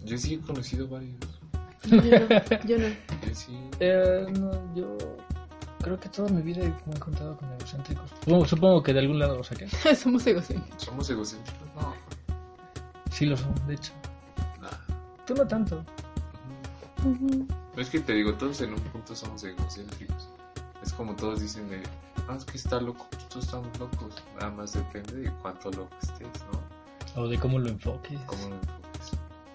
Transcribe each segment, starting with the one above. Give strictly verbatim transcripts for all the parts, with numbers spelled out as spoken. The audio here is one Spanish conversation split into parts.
Yo sí he conocido varios. No, yo no. Yo no. Yo sí. Eh, no, yo creo que toda mi vida me he encontrado con egocéntricos. Supongo, supongo que de algún lado lo saqué. Somos egocéntricos. ¿Somos egocéntricos? No. Sí lo son, de hecho. Nah. Tú no tanto. Uh-huh. No es que te digo, todos en un punto somos egocéntricos. Es como todos dicen de, no, es que está loco, todos estamos locos. Nada más depende de cuánto loco estés, ¿no? O de cómo lo enfoques. Cómo lo enfoques.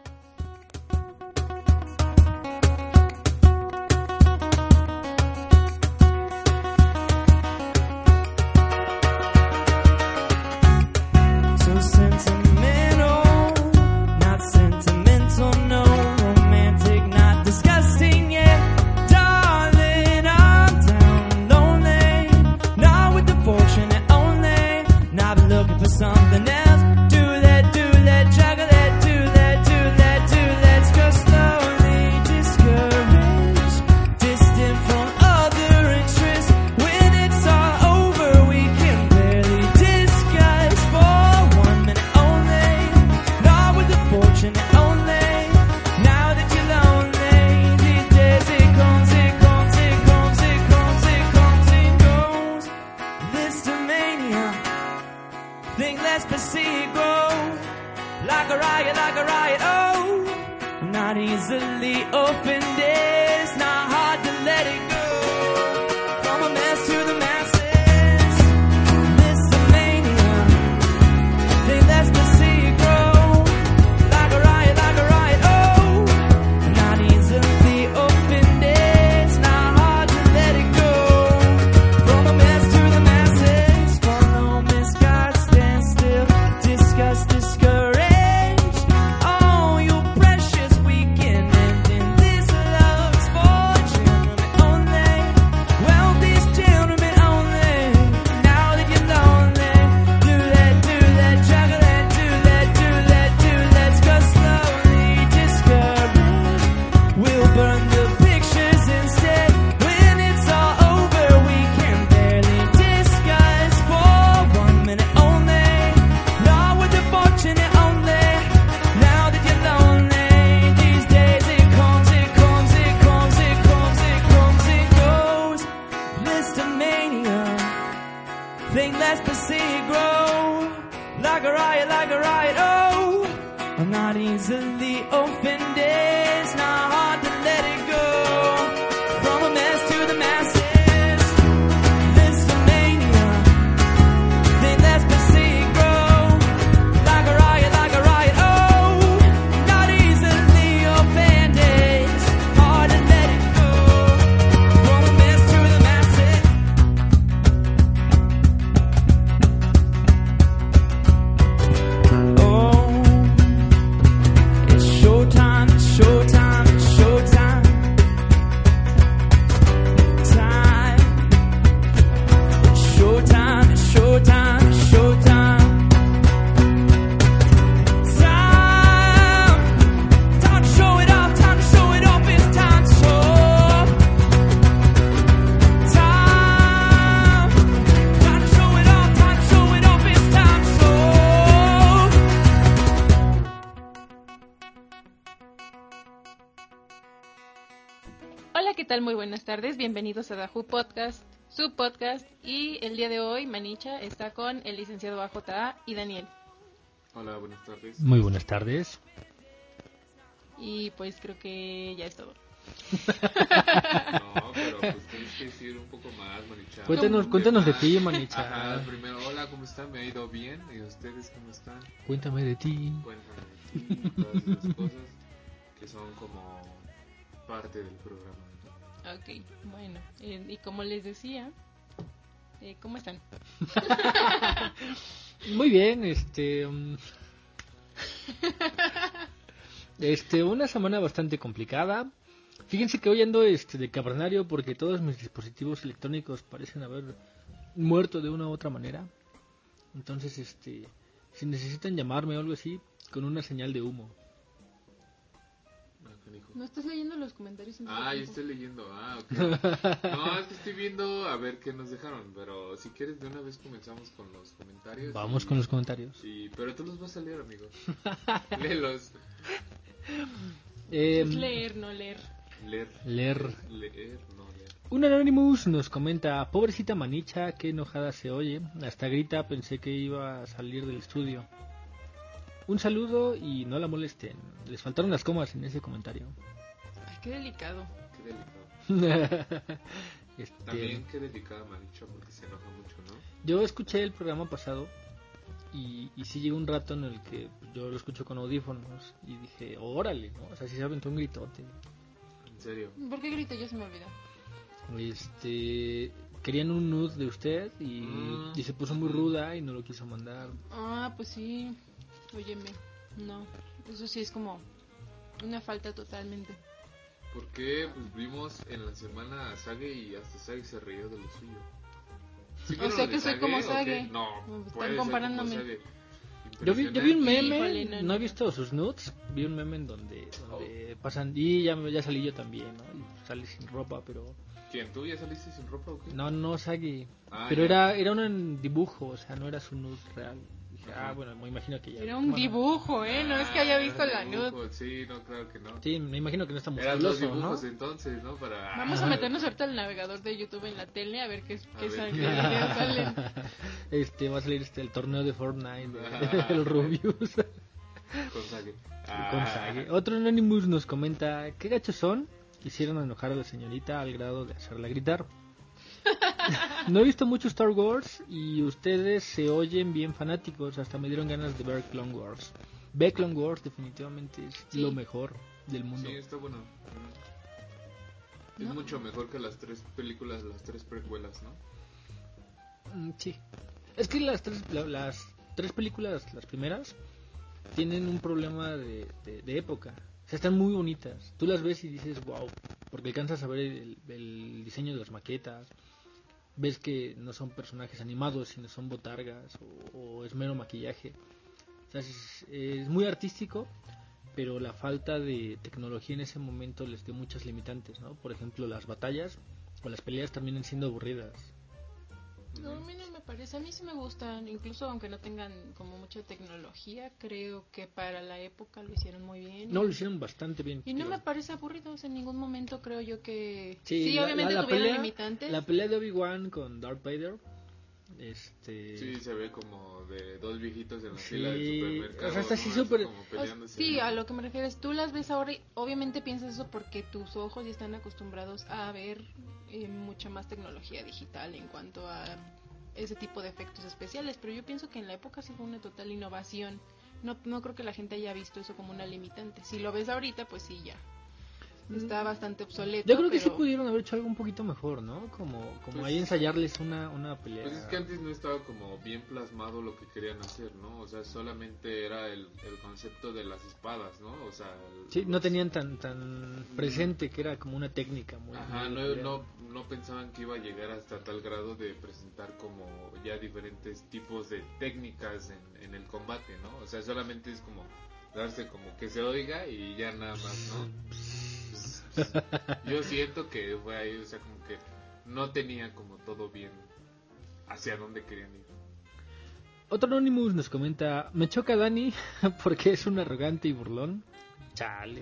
So sentimental, not sentimental, no romantic, not disgusting, yeah, darling, I'm down lonely, not with the fortune only, not looking for something else. Do that, do that, juggle that, do that, do that, do that, just slowly discouraged, distant from other interests. When it's all over, we can barely discuss for one minute only, not with the fortune only. Now that you're lonely, these days it comes, it comes, it comes, it comes, it comes, it goes. Listomania, think less but see it grow. Like a riot, like a riot, oh, not easily offended. It's not hard to let it go. From a mess to the masses, Listomania, think less but see it grow. Like a riot, like a riot, oh, not easily offended. It's not hard to let it go. From a mess to the masses, follow misguided, stand still, discuss, discouraged. Oh, you precious weekend ending. This love's for gentlemen only. Well, these gentlemen only. Now that you're lonely, do that, do that, juggle that, do that, do that, do that. Go slowly, discouraged. We'll burn the pictures instead. When it's all over, we can barely discuss for one minute only. Not with the fortunate only. Now that you're lonely, these days it comes, it comes, it comes, it comes, it comes, it goes. Listomania, think less but see it grow. Like a riot, like a riot, oh, I'm not easily offended. It's not hard to let it go. From a mess to the masses, Listomania, think less but see it grow. Like a riot, like a riot, oh, not easily offended. It's hard to let it go. From a mess to the masses. Oh, it's showtime, it's showtime, it's showtime. Time. It's showtime, it's showtime, it's showtime. Time. Time to show it off, time to show it off, it's time to show off. Time. Time to show it off, time to show it off, it's time to show off. Hola, ¿qué tal? Muy buenas tardes. Bienvenidos a Dahu Podcast, su podcast. Y el día de hoy, Manicha está con el licenciado A J A y Daniel. Hola, buenas tardes. Muy buenas tardes. Y pues creo que ya es todo. No, pero pues tienes que decir un poco más, Manicha. Cuéntanos, cuéntanos de ti, Manicha. Ajá, primero, hola, ¿cómo están? ¿Me ha ido bien? ¿Y ustedes cómo están? Cuéntame de ti. Cuéntame de ti, todas esas cosas que son como parte del programa. Ok, bueno. eh, y como les decía, eh, ¿cómo están? Muy bien, este... um, Este, una semana bastante complicada. Fíjense que hoy ando este, de cavernario porque todos mis dispositivos electrónicos parecen haber muerto de una u otra manera. Entonces, este, si necesitan llamarme o algo así, con una señal de humo. ¿No estás leyendo los comentarios? En Ah, yo tiempo? estoy leyendo. Ah, ok. No, es que estoy viendo a ver qué nos dejaron. Pero si quieres, de una vez comenzamos con los comentarios. Vamos y, con los comentarios. y, pero tú los vas a leer, amigo. Léelos. Eh, Es leer, no leer. Leer. Leer. Leer, no leer. Un Anonymous nos comenta, pobrecita Manicha, qué enojada se oye, hasta grita, pensé que iba a salir del estudio. Un saludo y no la molesten, les faltaron las comas en ese comentario. Ay, qué delicado. Qué delicado. Este, También qué delicada Manicha porque se enoja mucho, ¿no? yo escuché el programa pasado y, y sí llegó un rato en el que yo lo escucho con audífonos y dije, órale, ¿no? O sea, sí se aventó un gritote. En serio. ¿Por qué grito? Ya se me olvidó. Este, querían un nude de usted y, Mm. y se puso muy ruda y no lo quiso mandar. Ah, pues sí. Óyeme. No. Eso sí es como una falta totalmente. Porque pues vimos en la semana a Sage y hasta Sage se rió de lo suyo. ¿Sí O vieron sea lo que de soy Sage como o Sage. qué? No, Me están puede ser comparándome. como Sage. Yo vi, yo vi un meme, Híjole, no, no, no. he visto sus nudes, vi un meme en donde, donde pasan, y ya, ya salí yo también, ¿no? Y salí sin ropa, pero... ¿Quién? ¿Tú ya saliste sin ropa o qué? No, no, Sagi. Ah, pero ya. era era un dibujo, o sea, no era su nude real. Dije, ah, Ajá. bueno, me imagino que ya... Era un bueno, dibujo, ¿eh? No es que haya Ah, visto la dibujo, nude. Sí, no, claro que no. Sí, me imagino que no está Eran dos musculoso, ¿no? dibujos entonces, ¿no? Para... Vamos a meternos ahorita al navegador de YouTube en la tele a ver qué, A qué, ver. sal- qué videos salen. Este, va a salir este, el torneo de Fortnite, Ah. el Rubius. Con Sage. Con Sage. Otro Anonymous nos comenta, ¿qué gachos son? Hicieron enojar a la señorita al grado de hacerla gritar. No he visto mucho Star Wars y ustedes se oyen bien fanáticos, hasta me dieron ganas de ver Clone Wars. Ve Clone Wars, definitivamente es Sí. lo mejor del mundo. Sí, está bueno. Es ¿No? mucho mejor que las tres películas, las tres precuelas, ¿no? Mm, sí. Es que las tres, la- las tres películas, las primeras, tienen un problema de, de- de época. O sea, están muy bonitas. Tú las ves y dices, wow, porque alcanzas a ver el, el diseño de las maquetas. Ves que no son personajes animados, sino son botargas o, o es mero maquillaje. O sea, es, es muy artístico, pero la falta de tecnología en ese momento les dio muchas limitantes, ¿no? Por ejemplo, las batallas o las peleas terminan siendo aburridas. No, a mí no me parece, a mí sí me gustan, incluso aunque no tengan como mucha tecnología, creo que para la época lo hicieron muy bien. No, lo hicieron bastante bien. Y no me parece aburridos en ningún momento, creo yo que... Sí, la- obviamente la- la tuvieron pelea- limitantes. La pelea de Obi-Wan con Darth Vader, este... Sí, se ve como de dos viejitos en la Sí, fila del supermercado. o sea, está así ¿no? súper- como O- peleándose. sí, a lo que me refieres, tú las ves ahora y obviamente piensas eso porque tus ojos ya están acostumbrados a ver eh, mucha más tecnología digital en cuanto a ese tipo de efectos especiales, pero yo pienso que en la época sí fue una total innovación. No, no creo que la gente haya visto eso como una limitante. Si lo ves ahorita, pues sí, ya. Está bastante obsoleto. Yo creo que sí pero- pudieron haber hecho algo un poquito mejor, ¿no? Como, como Pues- ahí ensayarles una, una pelea. Pues es que antes no estaba como bien plasmado lo que querían hacer, ¿no? O sea, solamente era el, el concepto de las espadas, ¿no? O sea... el- Sí, no los- tenían tan tan presente que era como una técnica muy... Ajá, muy no, peculiar. no, no pensaban que iba a llegar hasta tal grado de presentar como ya diferentes tipos de técnicas en, en el combate, ¿no? O sea, solamente es como darse como que se oiga y ya nada más, ¿no? Yo siento que fue ahí, o sea, como que no tenía como todo bien hacia dónde querían ir. Otro Anonymous nos comenta, me choca Dani porque es un arrogante y burlón. Chale.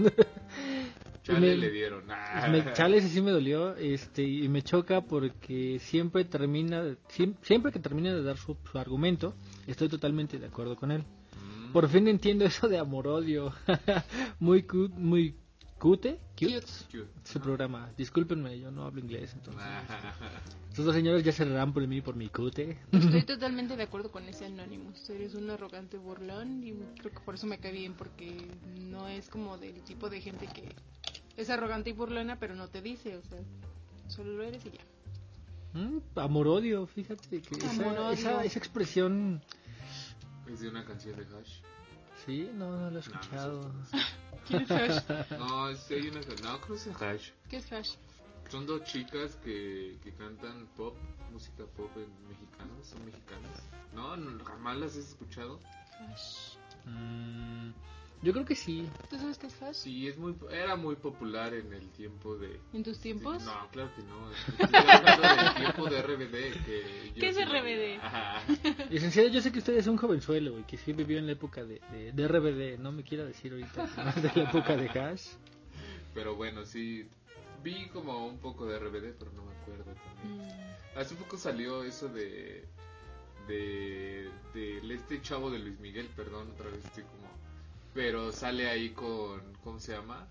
Chale Me- le dieron. Ah. Me, chale, ese sí me dolió, este, y me choca porque siempre termina, siem- siempre que termina de dar su, su argumento, estoy totalmente de acuerdo con él. Mm. Por fin entiendo eso de amor-odio. muy cute, muy cute, cute, Cute. su programa. Discúlpenme, yo no hablo inglés, entonces. Ah. Estos dos señores ya se reirán por mí, por mi cute. Estoy totalmente de acuerdo con ese Anonymous. Eres un arrogante burlón y creo que por eso me cae bien, porque no es como del tipo de gente que es arrogante y burlona, pero no te dice, o sea, solo lo eres y ya. Mm, amor-odio, fíjate que esa, Amor-odio. esa, esa expresión, Es de una canción de Hash. sí, no, no lo he No, escuchado. ¿Quién es Hash? No, es, hay una No, creo que es Hash. ¿Qué es Hash? Son dos chicas que, que cantan pop, música pop en mexicanos, son mexicanas. No, no, jamás las he escuchado. Hash. Mm, Yo creo que sí. ¿Tú sabes qué es hash? Sí, es muy, era muy popular en el tiempo de... ¿En tus tiempos? No, claro que no. Estoy hablando del tiempo de R B D. Que yo ¿Qué es sí- R B D? Ajá. Licenciado, yo sé que usted es un jovenzuelo y que sí vivió en la época de, de, de R B D. No me quiera decir ahorita que no es de la época de hash. Pero bueno, sí. Vi como un poco de R B D, pero no me acuerdo también. Mm. Hace poco salió eso de... De... De este chavo de Luis Miguel, perdón, otra vez estoy como... Pero sale ahí con... ¿Cómo se llama?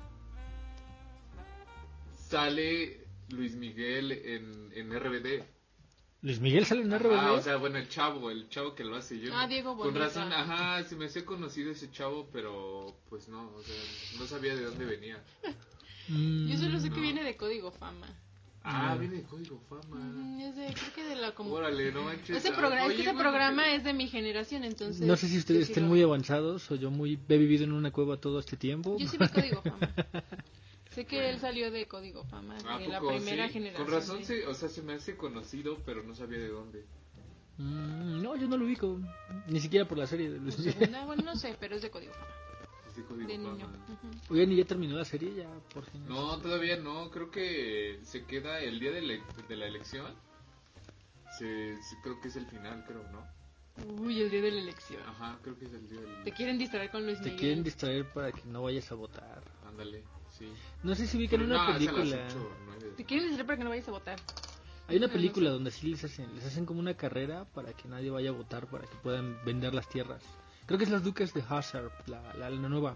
Sale Luis Miguel en, en R B D. Luis Miguel sale en R B D. Ah, o sea, bueno, el chavo, el chavo que lo hace. Yo Ah, no- Diego Con Boneta. razón, ajá, se me hacía conocido ese chavo, pero pues no, o sea, no sabía de dónde venía. Mm, Yo solo sé que No. viene de Código Fama. Ah, No. viene de Código Fama. Mm, es de, creo que de la como... Órale, no manches. Ese Ah, programa, es oye, que ese bueno, programa que- es de mi generación, entonces... No sé si ustedes yo sí estén lo- muy avanzados o yo muy he vivido en una cueva todo este tiempo. Yo sí vi Código Fama. Sé que él salió de Código Fama, ¿A de la poco primera sí? generación. Con razón, sí. se, o sea, se me hace conocido, pero no sabía de dónde. Mm, no, yo no lo ubico. Ni siquiera por la serie de Luis Pues, Miguel. segunda, bueno, no sé, pero es de Código Fama, Es de Código de Fama. niño. Ujú. Oigan, ¿y ya terminó la serie? Ya, por fin. No, todavía no. Creo que se queda el día de, la- de la elección. Se, se- creo que es el final, creo, ¿no? Uy, el día de la elección. Ajá, creo que es el día del... Te quieren distraer con Luis Te Miguel. quieren distraer para que no vayas a votar. Ándale, sí. No sé si ubican Pero una no, es a las película. ocho, nueve. Te quieren distraer para que no vayas a votar. Hay una No, no película sé. donde sí les hacen, les hacen como una carrera para que nadie vaya a votar, para que puedan vender las tierras. Creo que es Los Duques de Hazzard, la, la, la nueva.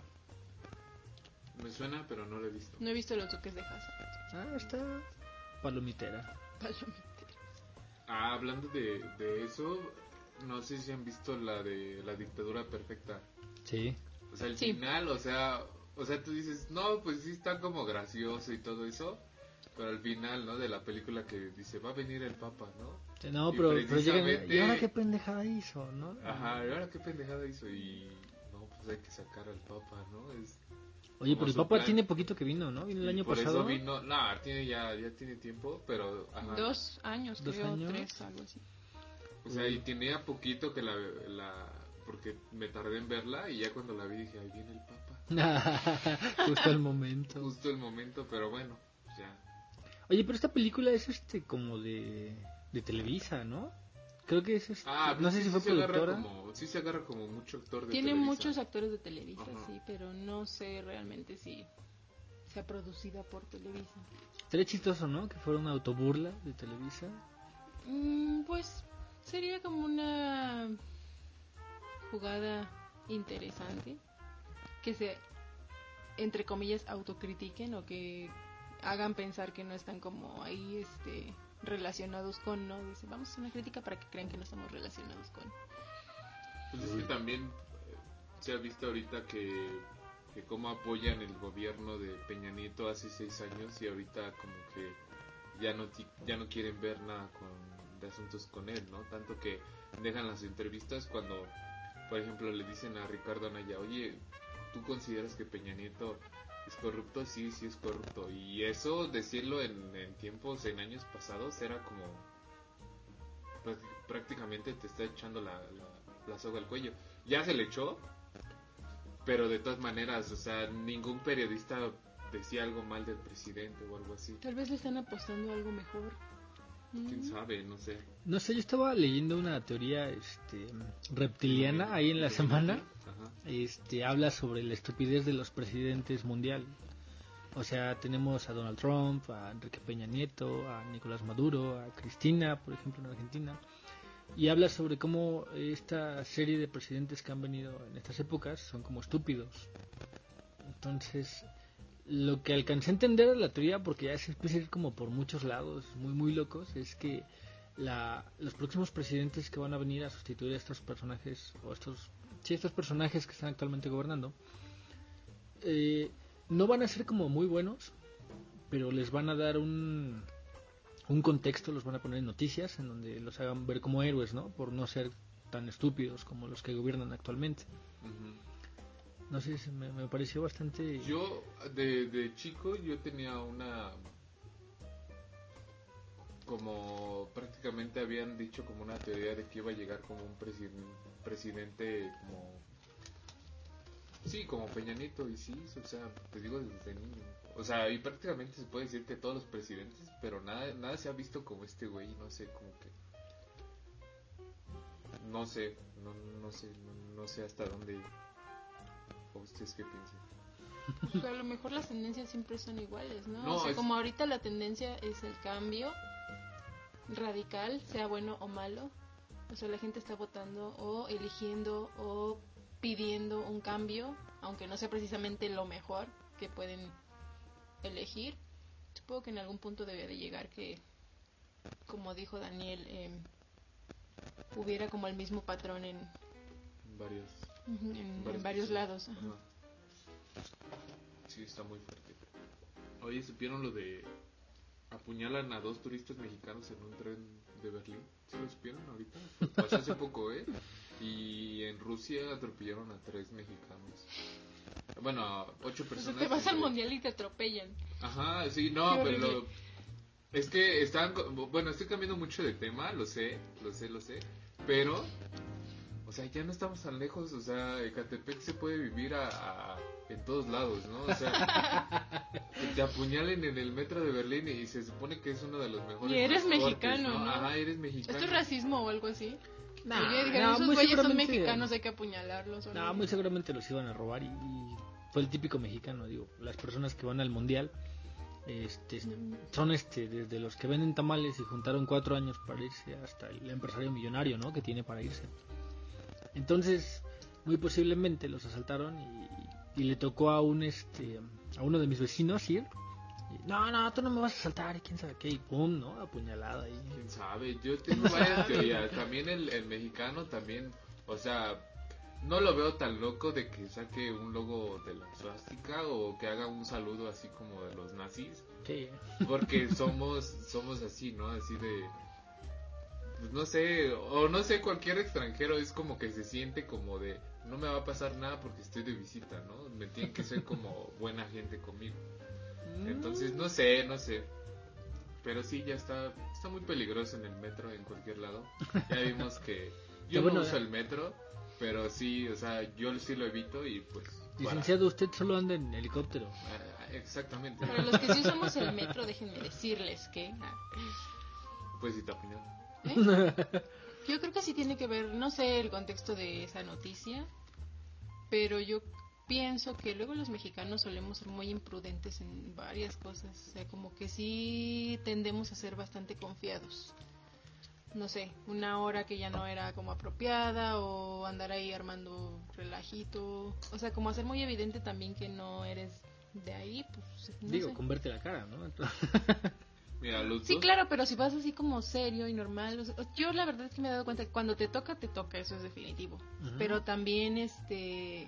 Me suena, pero no lo he visto. No he visto los duques de Hazard. Ah, está palomitera. Palomita. Ah, hablando de, de eso, no sé si han visto la de la dictadura perfecta. Sí. O sea, el Sí. final, o sea, o sea, tú dices, no, pues sí está como gracioso y todo eso, pero al final, ¿no? De la película que dice, va a venir el Papa, ¿no? No, Y pero, pero llegan. precisamente- ¿Y ahora qué pendejada hizo, no? Ajá, y ahora qué pendejada hizo y no, pues hay que sacar al Papa, ¿no? Es Oye, como pero el su Papa plan. tiene poquito que vino, ¿no? Vino el y año por pasado. eso vino, no, tiene ya ya tiene tiempo, pero ajá. Dos años, Dos creo, años. tres, algo así. O sea, y tenía poquito que la, la porque me tardé en verla y ya cuando la vi dije, ahí viene el Papa. Justo al momento. Justo el momento, pero bueno, ya. Oye, pero esta película es este como de, de Televisa, ¿no? Creo que es este, Ah, no sé sí, si fue sí se agarra productora. como, sí se agarra como mucho actor de Tiene Televisa. muchos actores de Televisa, Ajá. sí, pero no sé realmente si sea producida por Televisa. Sería chistoso, ¿no? Que fuera una autoburla de Televisa. Mm, pues sería como una jugada interesante que se, entre comillas, autocritiquen o que hagan pensar que no están como ahí este relacionados con, ¿no? Dice, vamos a hacer una crítica para que crean que no estamos relacionados con. Pues es que también eh, se ha visto ahorita que, que cómo apoyan el gobierno de Peña Nieto hace seis años y ahorita como que ya no ti- ya no quieren ver nada con, de asuntos con él, ¿no? Tanto que dejan las entrevistas cuando, por ejemplo, le dicen a Ricardo Anaya, oye, ¿tú consideras que Peña Nieto es corrupto? Sí, sí es corrupto. Y eso, decirlo en, en tiempos, en años pasados, era como prácti- prácticamente te está echando la, la, la soga al cuello. Ya se le echó, pero de todas maneras, o sea, ningún periodista decía algo mal del presidente o algo así. Tal vez le están apostando a algo mejor. ¿Quién Mm. sabe? No sé. No sé, yo estaba leyendo una teoría este, reptiliana ahí en la semana. Ajá. Este, habla sobre la estupidez de los presidentes mundial. O sea, tenemos a Donald Trump, a Enrique Peña Nieto, a Nicolás Maduro, a Cristina, por ejemplo, en Argentina. Y habla sobre cómo esta serie de presidentes que han venido en estas épocas son como estúpidos. Entonces, lo que alcancé a entender de la teoría, porque ya se empieza a ir como por muchos lados, muy muy locos, es que la, los próximos presidentes que van a venir a sustituir a estos personajes, o estos, sí, estos personajes que están actualmente gobernando, eh, no van a ser como muy buenos, pero les van a dar un, un contexto, los van a poner en noticias, en donde los hagan ver como héroes, ¿no? Por no ser tan estúpidos como los que gobiernan actualmente. Ujú. No sé, se me, me pareció bastante... Yo, de, de chico, yo tenía una... Como prácticamente habían dicho como una teoría de que iba a llegar como un presi- presidente como... Sí, como Peña Nieto, y sí, o sea, te digo desde niño. O sea, y prácticamente se puede decir que todos los presidentes, pero nada nada se ha visto como este güey, no sé, como que... No sé, no, no sé, no, no sé hasta dónde... ¿O ustedes qué piensan? Pues a lo mejor las tendencias siempre son iguales, ¿no? No, o sea, es- como ahorita la tendencia es el cambio radical, sea bueno o malo. O sea, la gente está votando o eligiendo o pidiendo un cambio, aunque no sea precisamente lo mejor que pueden elegir. Supongo que en algún punto debe de llegar que, como dijo Daniel, eh, hubiera como el mismo patrón en, Varios... en, en varias varios personas. lados. Ajá. Ajá. Sí, está muy fuerte. Oye, ¿supieron lo de apuñalan a dos turistas mexicanos en un tren de Berlín? ¿Sí lo supieron ahorita? Pasó hace poco, ¿eh? Y en Rusia atropellaron a tres mexicanos. Bueno, a ocho O sea, personas. te vas al entre- mundial y te atropellan. Ajá, sí, no, Qué pero horrible. lo- es que están, co- bueno, estoy cambiando mucho de tema, lo sé, lo sé, lo sé, pero, o sea, ya no estamos tan lejos, o sea, Ecatepec se puede vivir a, a- en todos lados, ¿no? O sea, que te apuñalen en el metro de Berlín y se supone que es uno de los mejores Y eres transportes, mexicano, ¿no? Ajá, eres mexicano. ¿Esto es racismo o algo así? Nah, Oye, dijeron, no, esos muy güeyes son seguramente- mexicanos, hay que apuñalarlos. ¿o No, muy seguramente los iban a robar y, y fue el típico mexicano, digo, las personas que van al mundial este, son este desde los que venden tamales y juntaron cuatro años para irse hasta el empresario millonario, ¿no? Que tiene para irse. Entonces, muy posiblemente los asaltaron y, y le tocó a un este a uno de mis vecinos ir. Y, no, no, tú no me vas a asaltar y quién sabe qué y pum, ¿no? Apuñalada ahí. ¿Quién sabe? Yo tengo varias teorías. También el, el mexicano también, o sea, no lo veo tan loco de que saque un logo de la suástica o que haga un saludo así como de los nazis, Sí. porque somos somos así, ¿no? Así de pues no sé, o no sé, cualquier extranjero es como que se siente como de no me va a pasar nada porque estoy de visita, ¿no? Me tienen que ser como buena gente conmigo. Entonces, no sé, no sé. Pero sí, ya está está muy peligroso en el metro, en cualquier lado. Ya vimos que yo Ya, bueno, no uso ya. el metro, pero sí, o sea, yo sí lo evito y pues... para- Licenciado, usted solo anda en helicóptero. Ah, exactamente. Para los que sí usamos el metro, déjenme decirles que... ah, Pues sí, te apuñalan. ¿eh? Yo creo que sí tiene que ver, no sé el contexto de esa noticia, pero yo pienso que luego los mexicanos solemos ser muy imprudentes en varias cosas, o sea, como que sí tendemos a ser bastante confiados. No sé, una hora que ya no era como apropiada o andar ahí armando relajito, o sea, como hacer muy evidente también que no eres de ahí, pues no Digo, sé. con verte la cara, ¿no? Entonces, Mira, los Sí, dos- claro, pero si vas así como serio y normal, o sea, yo la verdad es que me he dado cuenta que cuando te toca, te toca, eso es definitivo. Ujú. Pero también, este,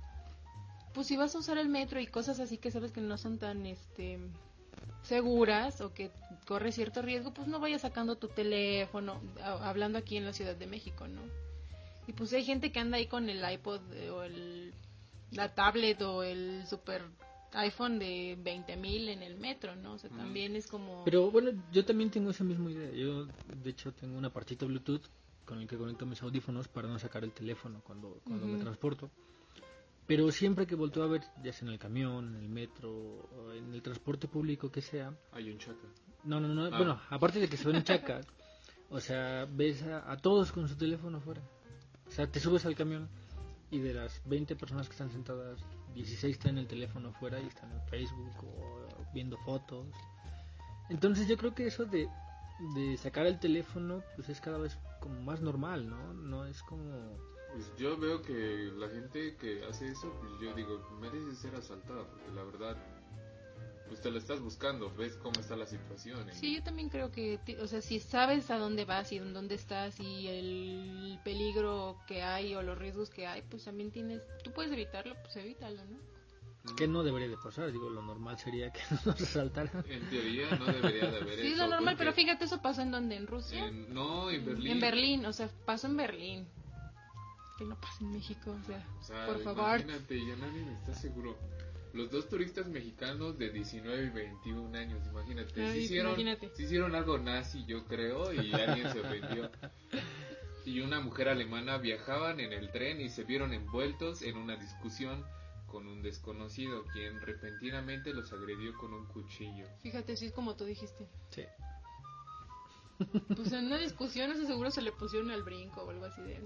pues si vas a usar el metro y cosas así que sabes que no son tan, este, seguras o que corre cierto riesgo, pues no vayas sacando tu teléfono, a- hablando aquí en la Ciudad de México, ¿no? Y pues hay gente que anda ahí con el iPod eh, o el, la tablet o el super iPhone de veinte mil en el metro, ¿no? O sea, Ujú. también es como... pero bueno, yo también tengo esa misma idea. Yo, de hecho, tengo un apartito Bluetooth con el que conecto mis audífonos para no sacar el teléfono cuando, cuando me Ujú. transporto. Pero siempre que volteo a ver, ya sea en el camión, en el metro, o en el transporte público que sea, Hay un chaca. no, no, no, Ah. bueno, aparte de que se ven chacas, o sea, ves a, a todos con su teléfono afuera. O sea, te subes al camión y de las veinte personas que están sentadas, dieciséis están en el teléfono afuera y están en Facebook o viendo fotos. Entonces yo creo que eso de, de sacar el teléfono pues es cada vez como más normal, ¿no? No es como... Pues yo veo que la gente que hace eso, pues yo digo, merece ser asaltada, porque la verdad, pues te la estás buscando, ves cómo está la situación. y- Sí, yo también creo que, ti- o sea, si sabes a dónde vas y en dónde estás y el peligro que hay o los riesgos que hay, pues también tienes, tú puedes evitarlo, pues evítalo, ¿no? que no debería de pasar, digo, lo normal sería que no nos asaltaran. En teoría no debería de haber Sí, eso. es lo normal, porque pero fíjate, eso pasó en donde, en Rusia. en- no, en Berlín. En Berlín, o sea, pasó en Berlín. Que no pasa en México, o sea, O sea, por favor. imagínate, ya nadie está seguro. Los dos turistas mexicanos de diecinueve y veintiún años, imagínate. Ay, se, hicieron, imagínate. se hicieron algo nazi, yo creo, y alguien se ofendió. Y una mujer alemana viajaban en el tren y se vieron envueltos en una discusión con un desconocido, quien repentinamente los agredió con un cuchillo. Fíjate, sí es como tú dijiste. Sí. Pues en una discusión, eso seguro se le pusieron al brinco o algo así de...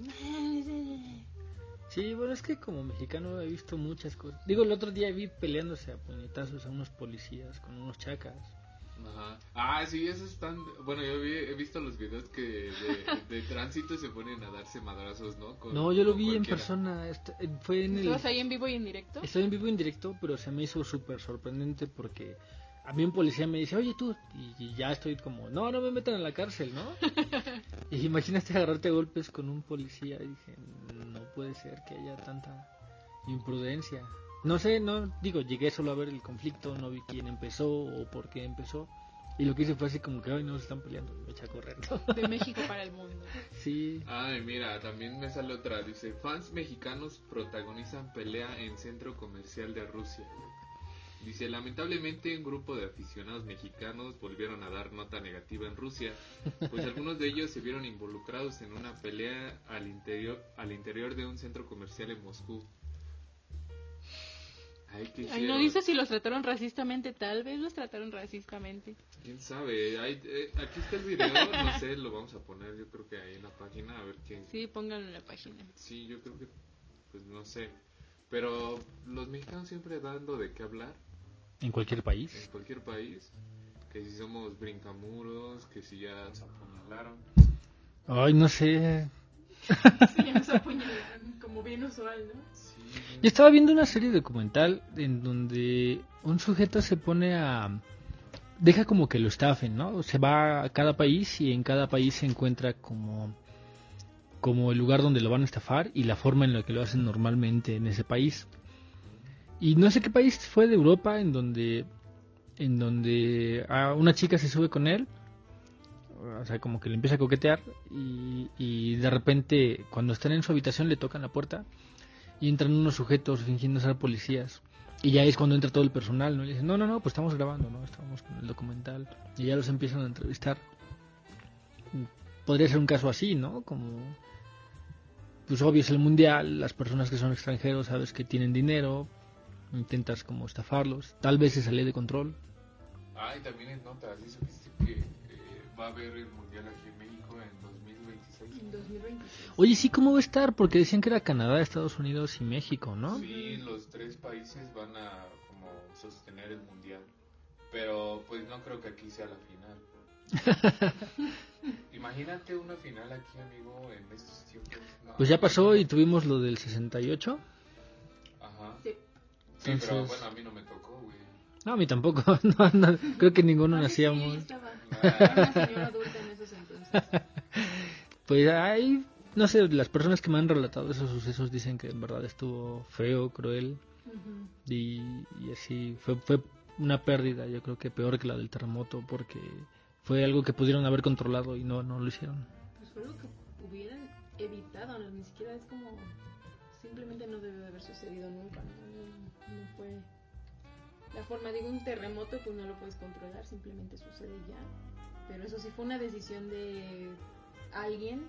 Sí, bueno, es que como mexicano he visto muchas cosas. Digo, el otro día vi peleándose a puñetazos a unos policías con unos chacas. Ajá. Ah, sí, esos están... Bueno, yo vi- he visto los videos que de, de tránsito se ponen a darse madrazos, ¿no? Con- No, yo lo con vi en cualquiera. persona. este, eh, Fue en el... ¿Estabas ahí en vivo y en directo? Estoy en vivo y en directo, pero se me hizo súper sorprendente porque a mí un policía me dice, oye tú, y, y ya estoy como, no, no me metan a la cárcel, ¿no? Y imagínate agarrarte a golpes con un policía, y dije, no puede ser que haya tanta imprudencia. No sé, no, digo, llegué solo a ver el conflicto, no vi quién empezó o por qué empezó, y lo que hice fue así como que, ay, no, se están peleando, me eché a correr, ¿no? De México para el mundo. Sí, Ay, mira, también me sale otra. Dice, fans mexicanos protagonizan pelea en centro comercial de Rusia. Dice, lamentablemente un grupo de aficionados mexicanos volvieron a dar nota negativa en Rusia, pues algunos de ellos se vieron involucrados en una pelea al interior, al interior de un centro comercial en Moscú. Ay, ¿qué Ay, hicieron? no dice si los trataron racistamente, tal vez los trataron racistamente. ¿Quién sabe? Ay, eh, aquí está el video, no sé, lo vamos a poner yo creo que ahí en la página, a ver quién... Sí, pónganlo en la página. Sí, yo creo que, pues no sé. Pero los mexicanos siempre dando de qué hablar en cualquier país. en cualquier país. Que si somos brincamuros, que si ya nos apuñalaron. Ay, no sé. Sí, ya nos apuñalaron, como bien usual, ¿no? Sí. Yo estaba viendo una serie documental en donde un sujeto se pone a... Deja como que lo estafen, ¿no? Se va a cada país y en cada país se encuentra como, como el lugar donde lo van a estafar y la forma en la que lo hacen normalmente en ese país. Y no sé qué país fue de Europa en donde, en donde a una chica se sube con él, o sea, como que le empieza a coquetear y, y de repente cuando están en su habitación le tocan la puerta y entran unos sujetos fingiendo ser policías y ya es cuando entra todo el personal, ¿no? Y le dicen, no, no, no, pues estamos grabando, ¿no? Estamos con el documental y ya los empiezan a entrevistar. Podría ser un caso así, ¿no? Como, pues obvio es el mundial, las personas que son extranjeros sabes que tienen dinero, intentas como estafarlos, tal vez se sale de control. Ah, y también en notas, dice que, que eh, va a haber el mundial aquí en México en dos mil veintiséis. En dos mil veintiséis. Oye, sí, ¿cómo va a estar? Porque decían que era Canadá, Estados Unidos y México, ¿no? Sí, los tres países van a como sostener el mundial. Pero pues no creo que aquí sea la final. Imagínate una final aquí, amigo, en estos tiempos. No, Pues ya pasó y tuvimos lo del sesenta y ocho. Ajá. Sí. Sí, pero Entonces- bueno, a mí no me tocó, güey. No, a mí tampoco. No, no, creo que ninguno Ah, sí, nacíamos. sí, estaba. Era una señora adulta en esos entonces. Pues hay, no sé, las personas que me han relatado esos sucesos dicen que en verdad estuvo feo, cruel Ujú. y, y así fue, fue una pérdida, yo creo que peor que la del terremoto porque fue algo que pudieron haber controlado y no, no lo hicieron. Pues fue algo que hubieran evitado, ¿no? Ni siquiera es como... Simplemente no debe de haber sucedido nunca, ¿no? No, no fue... La forma, digo, un terremoto pues no lo puedes controlar, simplemente sucede ya. Pero eso sí fue una decisión de alguien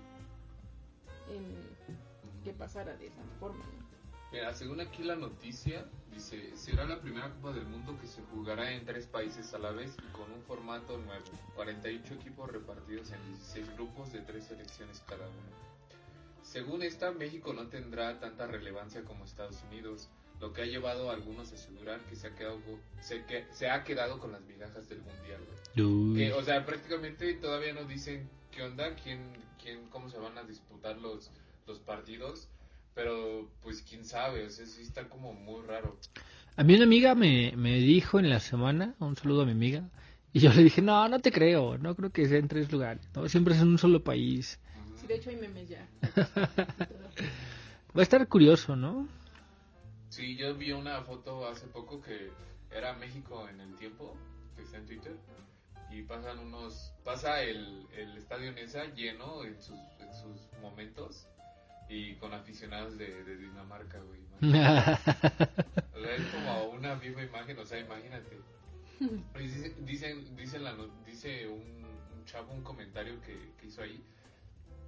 en que pasara de esa forma, ¿no? Mira, según aquí la noticia, dice, será la primera Copa del Mundo que se jugará en tres países a la vez y con un formato nuevo, cuarenta y ocho equipos repartidos en dieciséis grupos de tres selecciones cada uno. Según esta, México no tendrá tanta relevancia como Estados Unidos, lo que ha llevado a algunos a asegurar que se ha quedado, se, que, se ha quedado con las migajas del Mundial, güey. Uy. Eh, o sea, prácticamente todavía no dicen qué onda, quién, quién, cómo se van a disputar los, los partidos, pero pues quién sabe, o sea, sí está como muy raro. A mí una amiga me, me dijo en la semana, un saludo a mi amiga, y yo le dije, no, no te creo, no creo que sea en tres lugares, ¿no? Siempre es en un solo país. Sí, de hecho hay memes ya. Va a estar curioso, ¿no? Sí, yo vi una foto hace poco que era México en el tiempo, que está en Twitter, y pasan unos, pasa el, el estadio Nesa lleno en sus, en sus momentos, y con aficionados de, de Dinamarca, güey. O sea, es como una viva imagen, o sea, imagínate. Y dice, dicen, dice, la, no- dice un, un chavo un comentario que, que hizo ahí,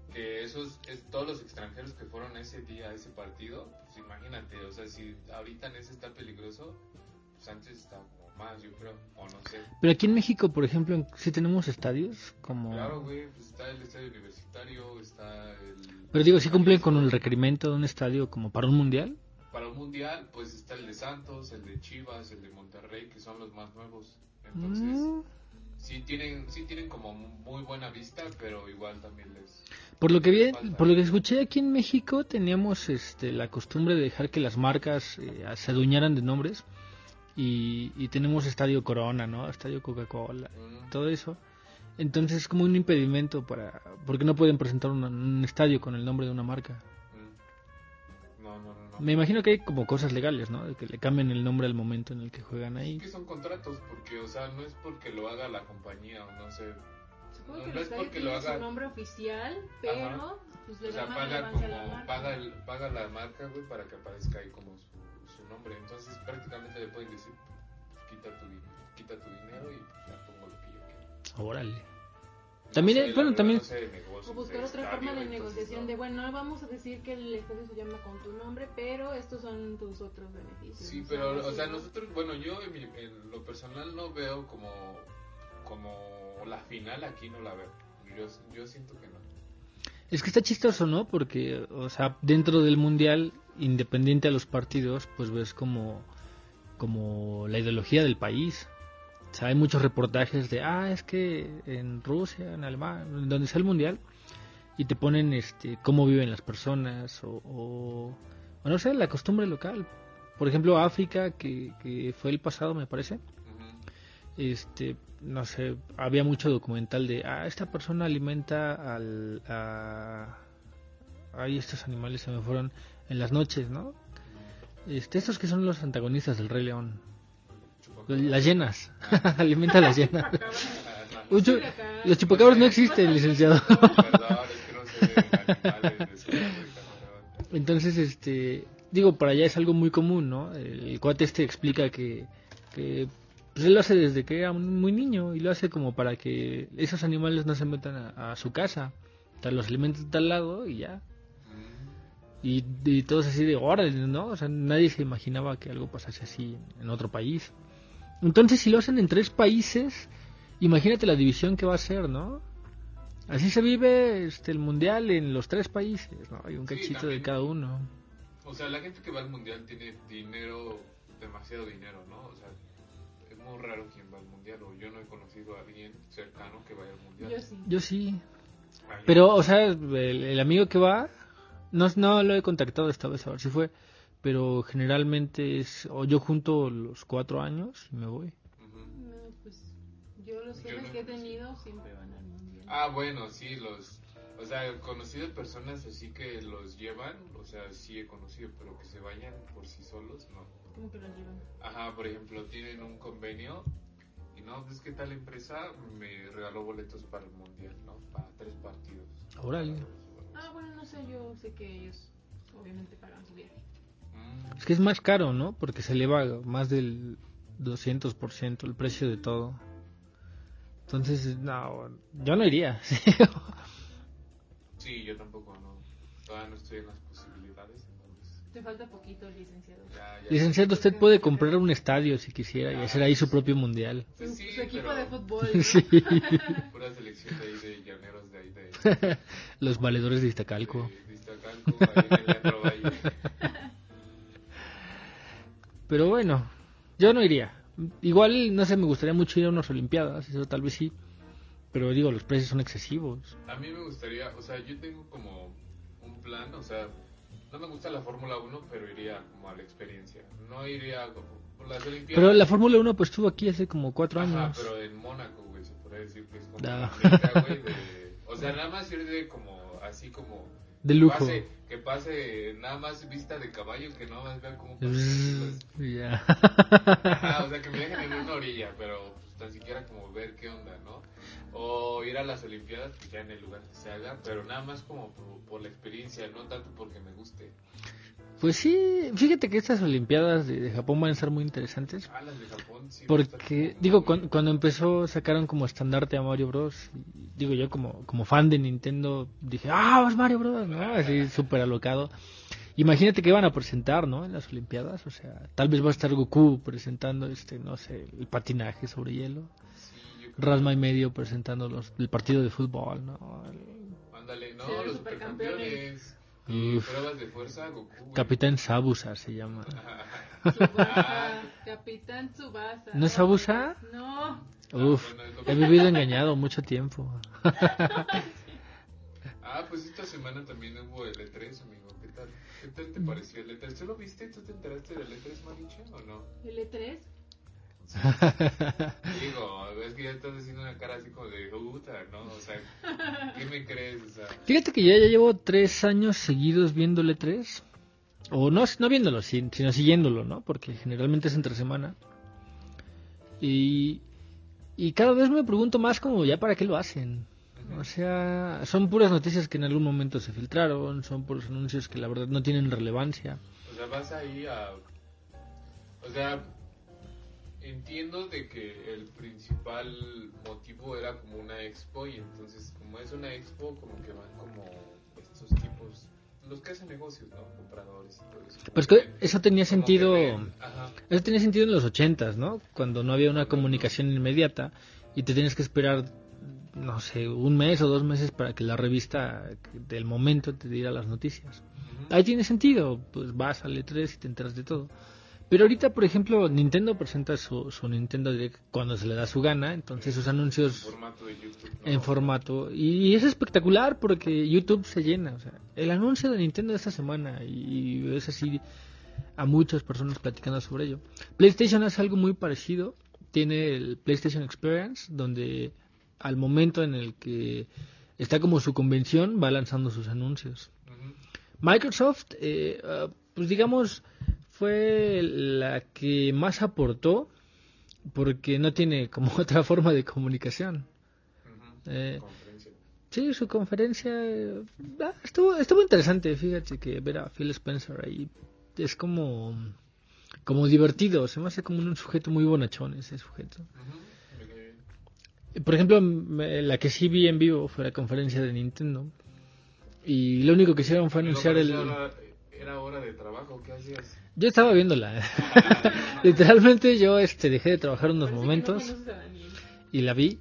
que esos, es, todos los extranjeros que fueron ese día a ese partido, pues imagínate, o sea, si ahorita en ese está peligroso, pues antes estaba como más, yo creo, o no sé. Pero aquí en México, por ejemplo, sí tenemos estadios como... Claro, güey, pues está el estadio universitario, está el... Pero digo, ¿sí cumplen con el requerimiento de un estadio como para un mundial? Para un mundial, pues está el de Santos, el de Chivas, el de Monterrey, que son los más nuevos. Entonces, Mm. sí tienen sí tienen como muy buena vista, pero igual también les... Por lo que vi, falta. por lo que escuché aquí en México teníamos este la costumbre de dejar que las marcas eh, se adueñaran de nombres y, y tenemos Estadio Corona, ¿no? Estadio Coca-Cola, Mm, todo eso. Entonces es como un impedimento para porque no pueden presentar una- un estadio con el nombre de una marca. mm. No, no, no, no. Me imagino que hay como cosas legales, ¿no? De que le cambien el nombre al momento en el que juegan ahí. Es que son contratos, porque, o sea, no es porque lo haga la compañía o no sé. Supongo No, que no el es estadio porque tiene lo su haga... nombre oficial, pero Ajá. pues le O sea, da más paga relevancia a la como marca. paga el, paga la marca, güey, para que aparezca ahí como su, su nombre. Entonces, prácticamente le pueden decir, pues, quita tu dinero, quita tu dinero y pues, ya pongo lo que yo quiero. Órale. No También, sé, eh, la bueno, verdad, también- no sé de negocios, O buscar de otra estadio, forma de entonces, negociación no. de, bueno, no vamos a decir que el estadio se llama con tu nombre, pero estos son tus otros beneficios. Sí, ¿no? pero, Algo o sea, así, ¿no? nosotros, bueno, yo en, mi- en lo personal no veo como, como la final aquí, no la veo. Yo, yo siento que no. Es que está chistoso, ¿no? Porque, o sea, dentro del mundial, independiente a los partidos, pues ves como, como la ideología del país. O sea, hay muchos reportajes de, ah, es que en Rusia, en Alemania, en donde sea el mundial, y te ponen este cómo viven las personas, o, o, o no sé, la costumbre local. Por ejemplo, África, que, que fue el pasado, me parece. Ujú. Este, no sé, había mucho documental de, ah, esta persona alimenta al, a, ay, estos animales se me fueron en las noches, ¿no? Este, estos que son los antagonistas del Rey León, Chupacabras. las llenas, alimenta a las llenas. Ah, no, no Un chu- Chupacabras. los chupacabras no existen, licenciado. Perdón, es que no sé de animales de Sudáfrica, perdón. Entonces, este, digo, para allá es algo muy común, ¿no? El cuate este explica que, que pues él lo hace desde que era un- muy niño y lo hace como para que esos animales no se metan a, a su casa. O sea, los alimenta de tal lado y ya. Mm, Y, y todos así de órale, ¿no? O sea, nadie se imaginaba que algo pasase así en otro país. Entonces, si lo hacen en tres países, imagínate la división que va a ser, ¿no? Así se vive este el mundial en los tres países, ¿no? Hay un Sí, cachito también. de cada uno. O sea, la gente que va al mundial tiene dinero, demasiado dinero, ¿no? O sea, es muy raro quien va al mundial, o yo no he conocido a alguien cercano que vaya al mundial. Yo sí. Yo sí. Ay, Pero, o sea, el, el amigo que va, no, no lo he contactado esta vez a ver si fue, pero generalmente es, o yo junto los cuatro años y me voy. ujú. No, pues yo los Yo jefes no que he conocí. tenido siempre van al mundial. Ah, bueno, sí, los... O sea, he conocido personas así que los llevan, o sea, sí he conocido, pero que se vayan por sí solos, no. ¿Cómo que los llevan? Ajá, por ejemplo, tienen un convenio y no, pues que tal empresa me regaló boletos para el mundial, ¿no? Para tres partidos. Órale. Ah, bueno, no sé, yo sé que ellos obviamente pagan su viaje. Mm, Es que es más caro, ¿no? Porque se eleva más del doscientos por ciento el precio de todo. Entonces, no, yo no iría. sí, yo tampoco, no. Todavía no estoy en las posibilidades, entonces... Te falta poquito, licenciado. Ya, ya. Licenciado, usted puede comprar un estadio si quisiera y hacer ahí su propio mundial. Su, Pues sí, su equipo pero de fútbol, ¿no? Sí, Pura selección de ahí de llaneros de ahí de... los valedores de Iztacalco. de, de Iztacalco, ahí en el Leandro Valle. Pero bueno, yo no iría. Igual, no sé, me gustaría mucho ir a unas Olimpiadas, eso tal vez sí. Pero digo, los precios son excesivos. A mí me gustaría, o sea, yo tengo como un plan, o sea, no me gusta la Fórmula uno, pero iría como a la experiencia. No iría como por las Olimpiadas. Pero la Fórmula uno pues estuvo aquí hace como cuatro Ajá, años. pero en Mónaco, güey, se podría decir que es como No. la meca, güey, de... O sea, nada más ir de como, así como... De que lujo. Pase, que pase nada más vista de caballo, que nada más vea cómo pasan Bzzz, las- ya. Ajá, o sea, que me dejen en una orilla, pero pues, tan siquiera como ver qué onda, ¿no? O ir ir a las Olimpiadas, pues ya en el lugar que se haga, pero nada más como por, por la experiencia, no tanto porque me guste. Pues sí, fíjate que estas Olimpiadas de, de Japón van a estar muy interesantes. Ah, las de Japón, sí. Porque, digo, cuando, cuando empezó sacaron como estandarte a Mario Bros. Y, digo, yo como, como fan de Nintendo dije, ah, es Mario Bros, ¿no? Así súper alocado. Imagínate que van a presentar, ¿no? En las Olimpiadas, o sea, tal vez va a estar Goku presentando, este, no sé, el patinaje sobre hielo. Sí, Rasma y medio presentando los, el partido de fútbol, ¿no? Ándale, no, Sí, los los supercampeones. supercampeones. Y Uf. pruebas de fuerza, Goku. güey. Capitán Sabusa se llama. Tsubasa, Capitán Tsubasa. ¿No es Sabusa? No. Uf, bueno, es lo que- he vivido engañado mucho tiempo. Ah, pues esta semana también hubo el E tres, amigo. ¿Qué tal? ¿Qué tal te pareció el E tres? ¿Tú lo viste? ¿Tú te enteraste del E tres, Maricha, o no? ¿El E tres? Digo, es que ya estás haciendo una cara así como de puta, ¿no? O sea, ¿qué me crees? O sea, Fíjate que ya, ya llevo tres años seguidos viendo el E tres. O no, no viéndolo, sin- sino siguiéndolo, ¿no? Porque generalmente es entre semana. Y, y cada vez me pregunto más como ya para qué lo hacen. O sea, son puras noticias que en algún momento se filtraron, son puros anuncios que la verdad no tienen relevancia. o sea, vas ahí a... O sea, entiendo de que el principal motivo era como una expo y entonces como es una expo como que van como estos tipos, los que hacen negocios, ¿no? Compradores y todo eso. Pues que eso tenía Como sentido, que ven- ajá. eso tenía sentido en los ochentas, ¿no? Cuando no había una comunicación inmediata y te tienes que esperar, no sé, un mes o dos meses para que la revista del momento te diera las noticias. Ujú. Ahí tiene sentido, pues vas al E tres y te enteras de todo. Pero ahorita, por ejemplo, Nintendo presenta su, su Nintendo Direct cuando se le da su gana, entonces sus anuncios En formato de YouTube, ¿no? en formato. Y es espectacular porque YouTube se llena. O sea, el anuncio de Nintendo de esta semana, y es así a muchas personas platicando sobre ello. PlayStation hace algo muy parecido. Tiene el PlayStation Experience, donde al momento en el que está como su convención, va lanzando sus anuncios. Ujú. Microsoft, eh, uh, pues digamos, fue la que más aportó porque no tiene como otra forma de comunicación. Ujú. Eh, Conferencia. Sí, su conferencia eh, ah, estuvo, estuvo interesante, fíjate que ver a Phil Spencer ahí es como, como divertido, se me hace como un sujeto muy bonachón ese sujeto. Ujú. Muy bien. Por ejemplo, me- la que sí vi en vivo fue la conferencia de Nintendo y lo único que hicieron fue Amigo, anunciar pero el... eso Era, era hora de trabajo, ¿qué hacías? Yo estaba viéndola, literalmente yo este dejé de trabajar unos Parece que momentos no conoces a Daniel. y la vi.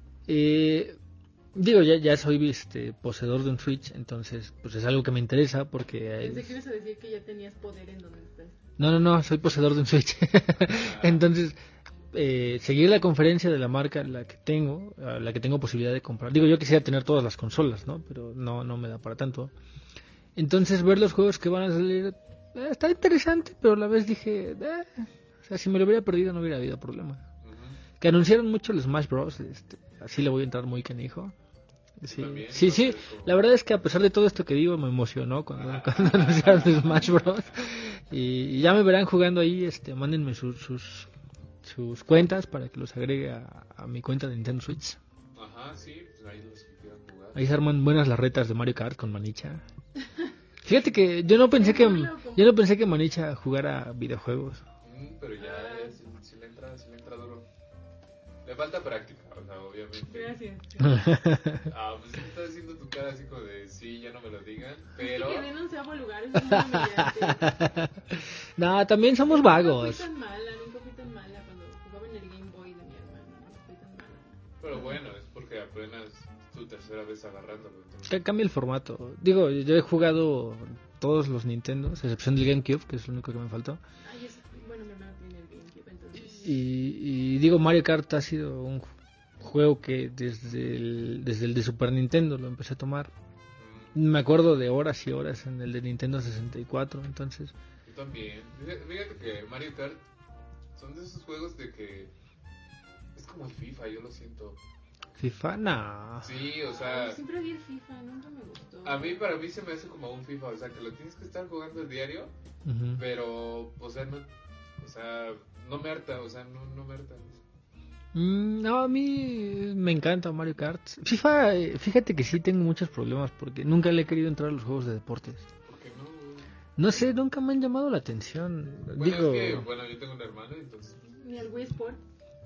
Eh, digo, ya, ya soy este poseedor de un Switch, entonces pues es algo que me interesa porque... Pensé es- que ibas a decir que ya tenías poder en donde estás. No, no, no, soy poseedor de un Switch. Entonces, eh, seguir la conferencia de la marca, la que tengo, a la que tengo posibilidad de comprar. Digo, yo quisiera tener todas las consolas, ¿no? Pero no, no me da para tanto. Entonces, ver los juegos que van a salir eh, está interesante, pero a la vez dije, eh, o sea, si me lo hubiera perdido no hubiera habido problema. Ujú. Que anunciaron mucho el Smash Bros. Este, así le voy a entrar muy canijo. Sí, También, sí, sí, entonces, como- la verdad es que a pesar de todo esto que digo me emocionó cuando, cuando anunciaron el Smash Bros. Y, y ya me verán jugando ahí, este, mándenme sus, sus, sus cuentas para que los agregue a, a mi cuenta de Nintendo Switch. Ajá, sí, pues ahí los que quieran jugar. Ahí se arman buenas las retas de Mario Kart con Manicha. Fíjate que yo no pensé que yo no pensé que Manicha jugara videojuegos. Mm, pero ya, ya sí, sí le entra, sí le entra duro. Le falta práctica, o sea, obviamente. Gracias. Ah, pues sí estás haciendo tu cara así como de sí, ya no me lo digan, Pero... pero... que en onceavo lugar, eso es muy humillante. No, también somos Nunca vagos. fui tan mala, nunca fui tan mala cuando jugaba en el Game Boy de mi hermano. No fui tan mala. Pero bueno, es porque apenas tu tercera vez agarrándolo. Entonces... Ca- Cambia el formato. Digo, yo he jugado todos los Nintendos, a excepción del GameCube, que es lo único que me faltó. Ay, es... bueno, mi hermano tiene el GameCube, entonces... Y, y digo, Mario Kart ha sido un juego que desde el, desde el de Super Nintendo lo empecé a tomar. Mm, Me acuerdo de horas y horas en el de Nintendo sesenta y cuatro, entonces... yo también. Fíjate, fíjate que Mario Kart son de esos juegos de que... Es como el FIFA, yo lo siento. FIFA, no. Sí, o sea... Yo siempre vi el FIFA, nunca me gustó. A mí, para mí se me hace como un FIFA, o sea, que lo tienes que estar jugando el diario, Ujú. pero, o sea, no, o sea, no me harta, o sea, no, no me harta. Mm, no, a mí me encanta Mario Kart. FIFA, eh, fíjate que sí tengo muchos problemas porque nunca le he querido entrar a los juegos de deportes. ¿Por qué no? güey? No sé, nunca me han llamado la atención. Bueno, Digo, es que, bueno, yo tengo un hermano, entonces... Ni el Wii Sport.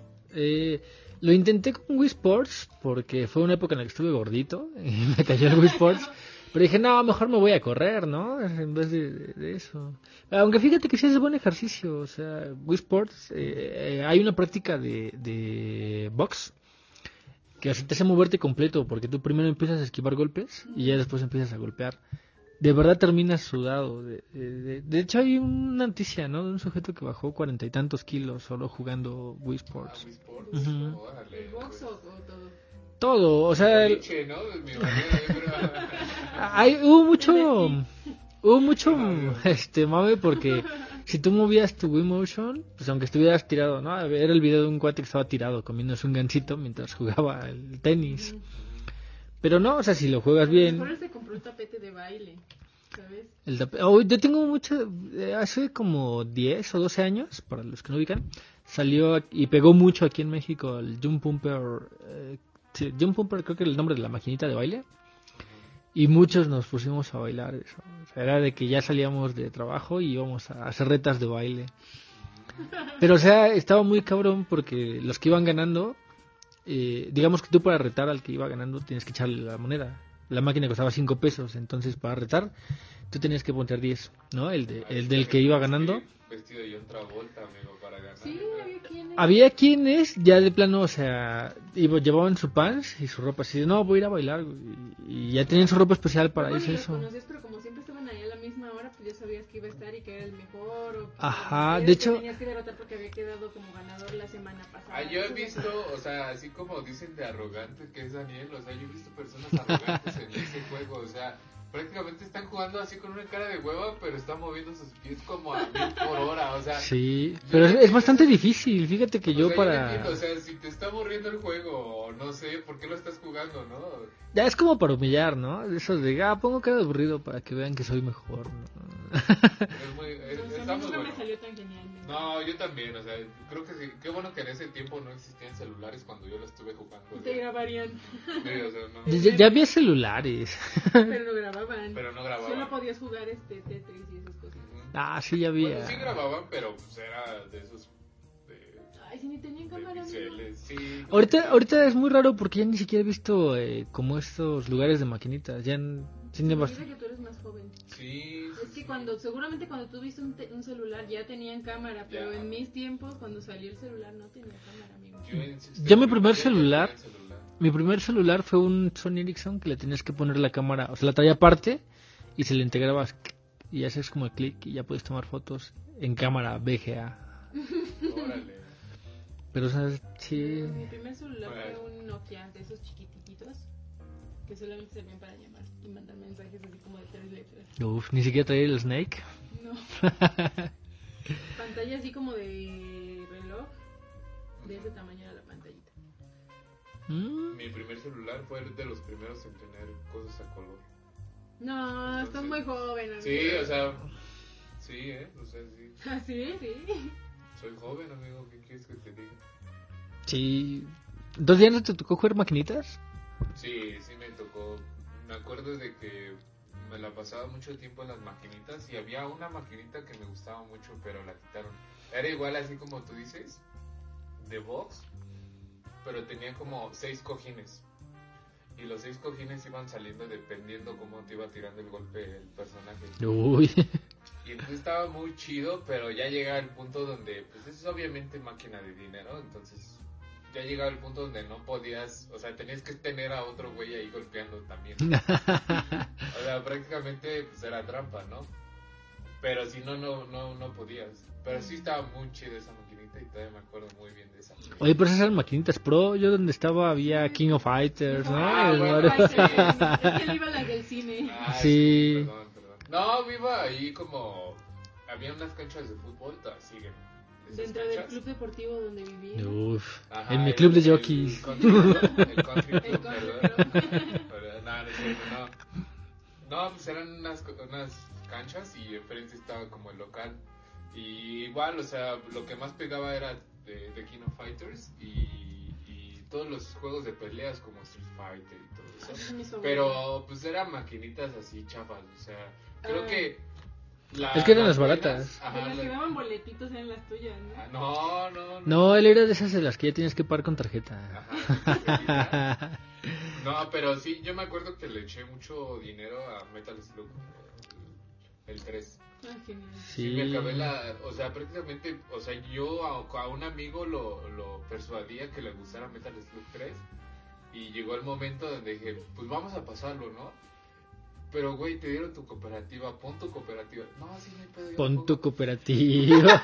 eh, lo intenté con Wii Sports porque fue una época en la que estuve gordito y me cayó el Wii Sports. Pero dije, no, mejor me voy a correr, ¿no? En vez de, de- de eso. Aunque fíjate que sí es buen ejercicio. O sea, Wii Sports, eh, eh, hay una práctica de, de box que así te hace moverte completo porque tú primero empiezas a esquivar golpes y ya después empiezas a golpear. De verdad terminas sudado. De, de- de- de hecho hay una noticia, ¿no? De un sujeto que bajó cuarenta y tantos kilos solo jugando Wii Ah, Sports. Wii Sports. Ujú. Órale, ¿El box pues. o, o todo? Todo, o sea, el- Boliche, ¿no? De mi manera, yo creo. hay, hubo mucho, hubo mucho, Ajá. este, mame porque si tú movías tu Wii Motion, pues aunque estuvieras tirado, ¿no? Era el video de un cuate que estaba tirado comiéndose un gansito mientras jugaba el tenis. Pero no, o sea, si lo juegas bien. Mejor se compró un tapete de baile, ¿sabes? El tape- oh, yo tengo mucho, eh, hace como diez o doce años, para los que no ubican, salió ac- y pegó mucho aquí en México el Jump Pumper, eh, sí, Jump Pumper creo que era el nombre de la maquinita de baile, y muchos nos pusimos a bailar eso. O sea, era de que ya salíamos de trabajo y íbamos a hacer retas de baile. Pero o sea, estaba muy cabrón porque los que iban ganando, eh, digamos que tú para retar al que iba ganando tienes que echarle la moneda. La máquina costaba cinco pesos, entonces para retar tú tenías que poner diez, ¿no? El, de, el del que iba ganando. Vestido de John Travolta, amigo, para ganar. Sí, había quienes. Había quienes ya de plano, o sea, iba, llevaban su pants y su ropa así de, no, voy a ir a bailar, güey", y, y ya tenían su ropa especial para Luego irse ni los eso. conocías, pero como siempre estaban ahí a la misma hora, pues ya sabías que iba a estar y que era el mejor. O que Ajá, el de que hecho- tenías que derrotar porque había quedado como ganador la semana pasada. Ah, yo he visto, o sea, así como dicen de arrogante que es Daniel, o sea, yo he visto personas arrogantes en ese juego, o sea, prácticamente están jugando así con una cara de hueva, pero están moviendo sus pies como a mil por hora, o sea... Sí, pero es, es bastante difícil, fíjate que o yo sea, para... no entiendo, o sea, si te está aburriendo el juego, o no sé, ¿por qué lo estás jugando, no? Ya es como para humillar, ¿no? Eso de, ah, pongo cara de aburrido para que vean que soy mejor, ¿no? Es muy, es- Entonces, a está mí muy nunca bueno. me salió tan genial. ¿no? No, yo también, o sea, creo que sí, qué bueno que en ese tiempo no existían celulares cuando yo lo estuve jugando. Y o te sea, grabarían, sí, o sea, no, Ya, ya había celulares. pero no grababan. pero no grababan. Solo podías jugar este Tetris y esas cosas. Ujú. Ah, sí, ya había. Bueno, sí grababan, pero pues era de esos de, Ay, si ni tenían de cámara. amigo. pixeles, sí. Ahorita, ahorita es muy raro porque ya ni siquiera he visto eh, como estos lugares de maquinitas. Ya en cine Mira bastante. que tú eres más joven. Sí. Es que cuando, seguramente cuando tú viste un, te- un celular ya tenían cámara, pero Ya. en mis tiempos, cuando salió el celular, no tenía cámara, amigo. Yo, en sexto Yo mi de primer primaria celular- tenía el celular. Mi primer celular fue un Sony Ericsson que le tenías que poner la cámara, o sea, la traía aparte y se le integraba y haces como el clic y ya puedes tomar fotos en cámara V G A. Órale. Pero, o sea, sí. Mi primer celular Bueno. fue un Nokia de esos chiquititos que solamente servían para llamar y mandar mensajes así como de tres letras. Uf, ni siquiera traía el Snake. No. Pantalla así como de reloj. De ese tamaño era la pantallita. Mm. Mi primer celular fue de los primeros en tener cosas a color. No, estás muy joven, amigo. Sí, o sea, sí, eh, o sea, sí. Ah, sí, sí. Soy joven, amigo, ¿qué quieres que te diga? Sí. ¿Dos días no te tocó jugar maquinitas? Sí, sí me tocó. Me acuerdo de que me la pasaba mucho tiempo en las maquinitas y había una maquinita que me gustaba mucho, pero la quitaron. Era igual así como tú dices, de box, pero tenía como seis cojines. Y los seis cojines iban saliendo dependiendo cómo te iba tirando el golpe el personaje. Uy. Y entonces estaba muy chido, pero ya llegaba el punto donde, pues es obviamente máquina de dinero, entonces ya llegaba el punto donde no podías, o sea, tenías que tener a otro güey ahí golpeando también. O sea, prácticamente pues era trampa, ¿no? Pero si no, no, no, no podías. Pero sí estaba muy chida esa maquinita y todavía me acuerdo muy bien de esa. Oye, pero esas eran maquinitas pro. Yo donde estaba había King of Fighters, ¿no? Ah, El bueno, Mario- sí. Es que él iba a la del cine. Ah, Sí. Perdón, perdón. No, viva ahí como... Había unas canchas de fútbol, todavía siguen. Esas Dentro del canchas. club deportivo donde vivía. Uf. Ajá, En mi el- club de el jockeys. country club, El country El club, country ¿verdad? club. Pero, no, no es cierto, no. No, pues eran unas, unas canchas y enfrente estaba como el local. Y igual, o sea, lo que más pegaba era de, de King of Fighters y, todos los juegos de peleas como Street Fighter y todo Esos eso. son mis favoritos. Pero pues eran maquinitas así chafas, o sea, creo Ah. que... la- Es que eran las buenas- baratas. Ajá, De las la- que daban boletitos eran las tuyas, ah, ¿no? no, no, no. No, él era de esas de las que ya tienes que pagar con tarjeta. Ajá, no, pero sí, yo me acuerdo que le eché mucho dinero a Metal Slug, el, el tres. Ah, genial. Sí, Sí. me acabé la, o sea, prácticamente, o sea, yo a, a un amigo lo, lo persuadía que le gustara Metal Slug tres y llegó el momento donde dije, pues vamos a pasarlo, ¿no? Pero, güey, te dieron tu cooperativa, pon tu cooperativa. No, así no hay pedo. yo Pon lo tu pongo. cooperativa.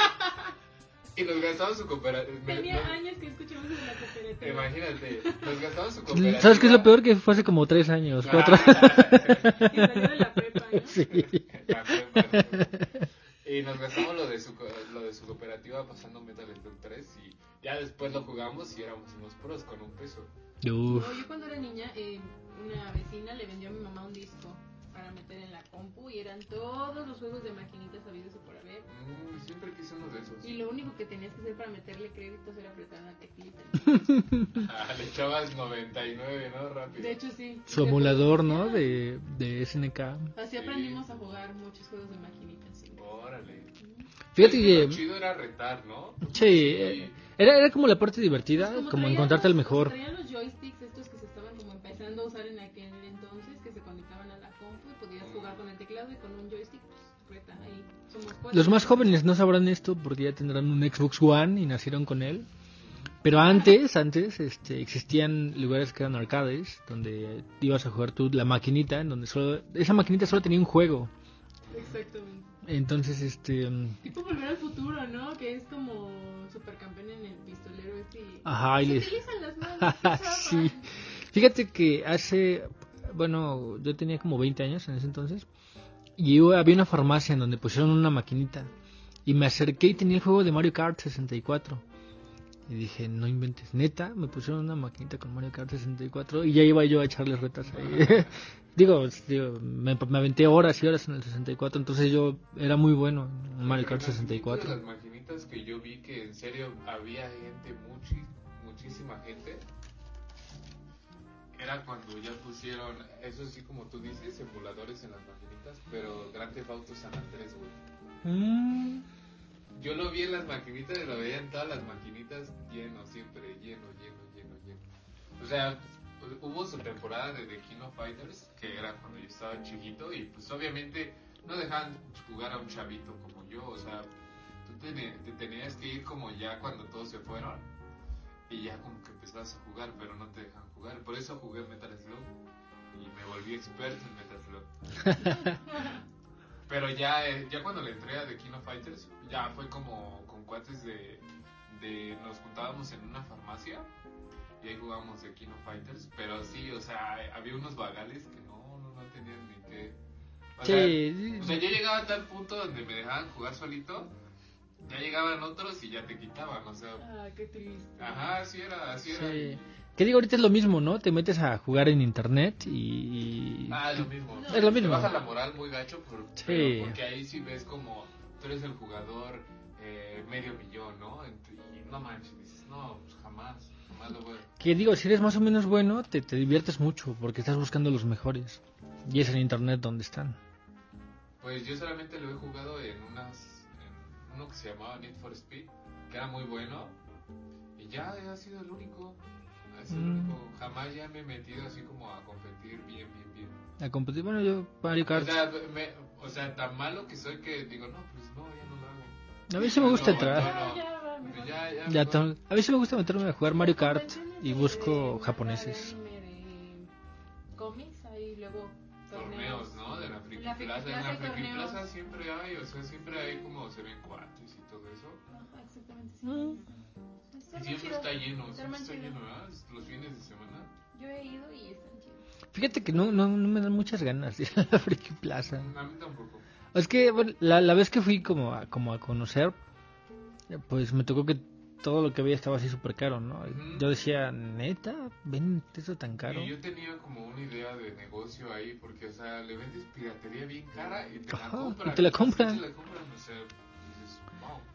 Y nos gastamos su cooperativa. Tenía años que escuchamos de la cooperativa. Imagínate, nos gastamos su cooperativa. ¿Sabes qué es lo peor? Que fue hace como tres años, cuatro. Ah, Que salió de la prepa, ¿no? Sí. la prepa, ¿no? Y nos gastamos lo de su co- lo de su cooperativa pasando Metal Slug tres y ya después lo jugamos y éramos unos pros con un peso. Uf. No, yo cuando era niña, eh, una vecina le vendió a mi mamá un disco para meter en la compu y eran todos los juegos de maquinitas habidos y por haber. Mm, siempre quise uno de esos. Y lo único que tenías que hacer para meterle créditos era apretar una teclita. Ah, le echabas noventa y nueve, ¿no? Rápido. De hecho, sí. Su emulador, ¿no? De, de S N K. Así aprendimos a jugar muchos juegos de maquinitas. Sí. Órale. Fíjate Es que... Lo chido era retar, ¿no? Sí, eh, era, era como la parte divertida, Pues como traían encontrarte al los- mejor. Traían los joysticks estos que se estaban como empezando a usar en aquel entonces, que se conectaban a la compu y podías jugar con el teclado y con un joystick, pues reta, ahí somos cuatro. Los más jóvenes no sabrán esto porque ya tendrán un Xbox One y nacieron con él. Pero antes, antes, este, existían lugares que eran arcades, donde ibas a jugar tú la maquinita, en donde solo, esa maquinita solo tenía un juego. Exactamente. Entonces, este, mm, Tipo Volver al Futuro, ¿no? Que es como supercampeón en el pistolero este. y- ajá, y Se les- utilizan las manos. qué chafa. sí. Fíjate que hace, bueno, yo tenía como veinte años en ese entonces, y yo- había una farmacia en donde pusieron una maquinita, y me acerqué y tenía el juego de Mario Kart sesenta y cuatro. Y dije, no inventes, neta, me pusieron una maquinita con Mario Kart sesenta y cuatro y ya iba yo a echarle retas ahí. digo, digo me, me aventé horas y horas en el sesenta y cuatro, entonces yo era muy bueno en Mario Kart sesenta y De cuatro. las maquinitas que yo vi que en serio había gente, muchi, muchísima gente, era cuando ya pusieron, eso sí como tú dices, emuladores en las maquinitas, pero Grand Theft Auto San Andrés, güey. Mm, Yo lo vi en las maquinitas y lo veía en todas las maquinitas lleno, siempre lleno, lleno, lleno, lleno. O sea, hubo su temporada de The King of Fighters, que era cuando yo estaba chiquito, y pues obviamente no dejaban jugar a un chavito como yo, o sea, tú te, te tenías que ir como ya cuando todos se fueron, y ya como que empezabas a jugar, pero no te dejan jugar. Por eso jugué Metal Slug, y me volví experto en Metal Slug. Pero ya, eh, ya cuando le entré a The King of Fighters, ya fue como con cuates de, de... Nos juntábamos en una farmacia y ahí jugábamos The King of Fighters. Pero sí, o sea, había unos vagales que no, no, no tenían ni qué... O sea, sí, o sea, yo llegaba a tal punto donde me dejaban jugar solito, ya llegaban otros y ya te quitaban, o sea... Ah, qué triste. Ajá, así era, así era. sí. ¿Qué digo? Ahorita es lo mismo, ¿no? Te metes a jugar en internet y... Ah, es lo mismo. No, es lo Te mismo. baja la moral muy gacho, por, Sí. pero porque ahí sí ves como tú eres el jugador eh, medio millón, ¿no? Ent- Y no manches, dices, no, pues jamás, jamás lo voy a... Que digo, si eres más o menos bueno, te, te diviertes mucho porque estás buscando los mejores. Y es en internet donde están. Pues yo solamente lo he jugado en unas, en uno que se llamaba Need for Speed, que era muy bueno, y ya ha sido el único, ha sido el Mm. único, jamás ya me he metido así como a competir bien, bien, bien. A competir, bueno, yo Mario O Kart. sea, me, o sea, tan malo que soy que digo, no, pues no, ya no lo hago. A mí sí me gusta No, entrar. no, no. Ya, ya, mejor. Ya, ya, Ya mejor. to- a mí sí me gusta meterme a jugar Mario Kart Convenciones y de- busco de japoneses. anime, de cómics, ahí luego Torneos, ¿no? De la Friki En la Friki Plaza. En Plaza la hay Friki torneos. Plaza siempre hay, o sea, siempre hay como se ven cuates y todo eso. Ajá, exactamente, sí. Mm. Está Y muy siempre chido. está lleno, Está siempre muy está chido. lleno, ¿verdad? Los fines de semana. Yo he ido y están chidos. Fíjate que no, no, no me dan muchas ganas de ir a la Friki Plaza. A mí tampoco. Es que bueno, la, la vez que fui como a, como a conocer, eh, pues me tocó que todo lo que veía estaba así súper caro, ¿no? Ujú. Yo decía, neta, ven eso tan caro. Y yo tenía como una idea de negocio ahí, porque, o sea, le vendes piratería bien cara y te la Ajá, compran. y te la Así compran. te la compran, o sea, dices, wow.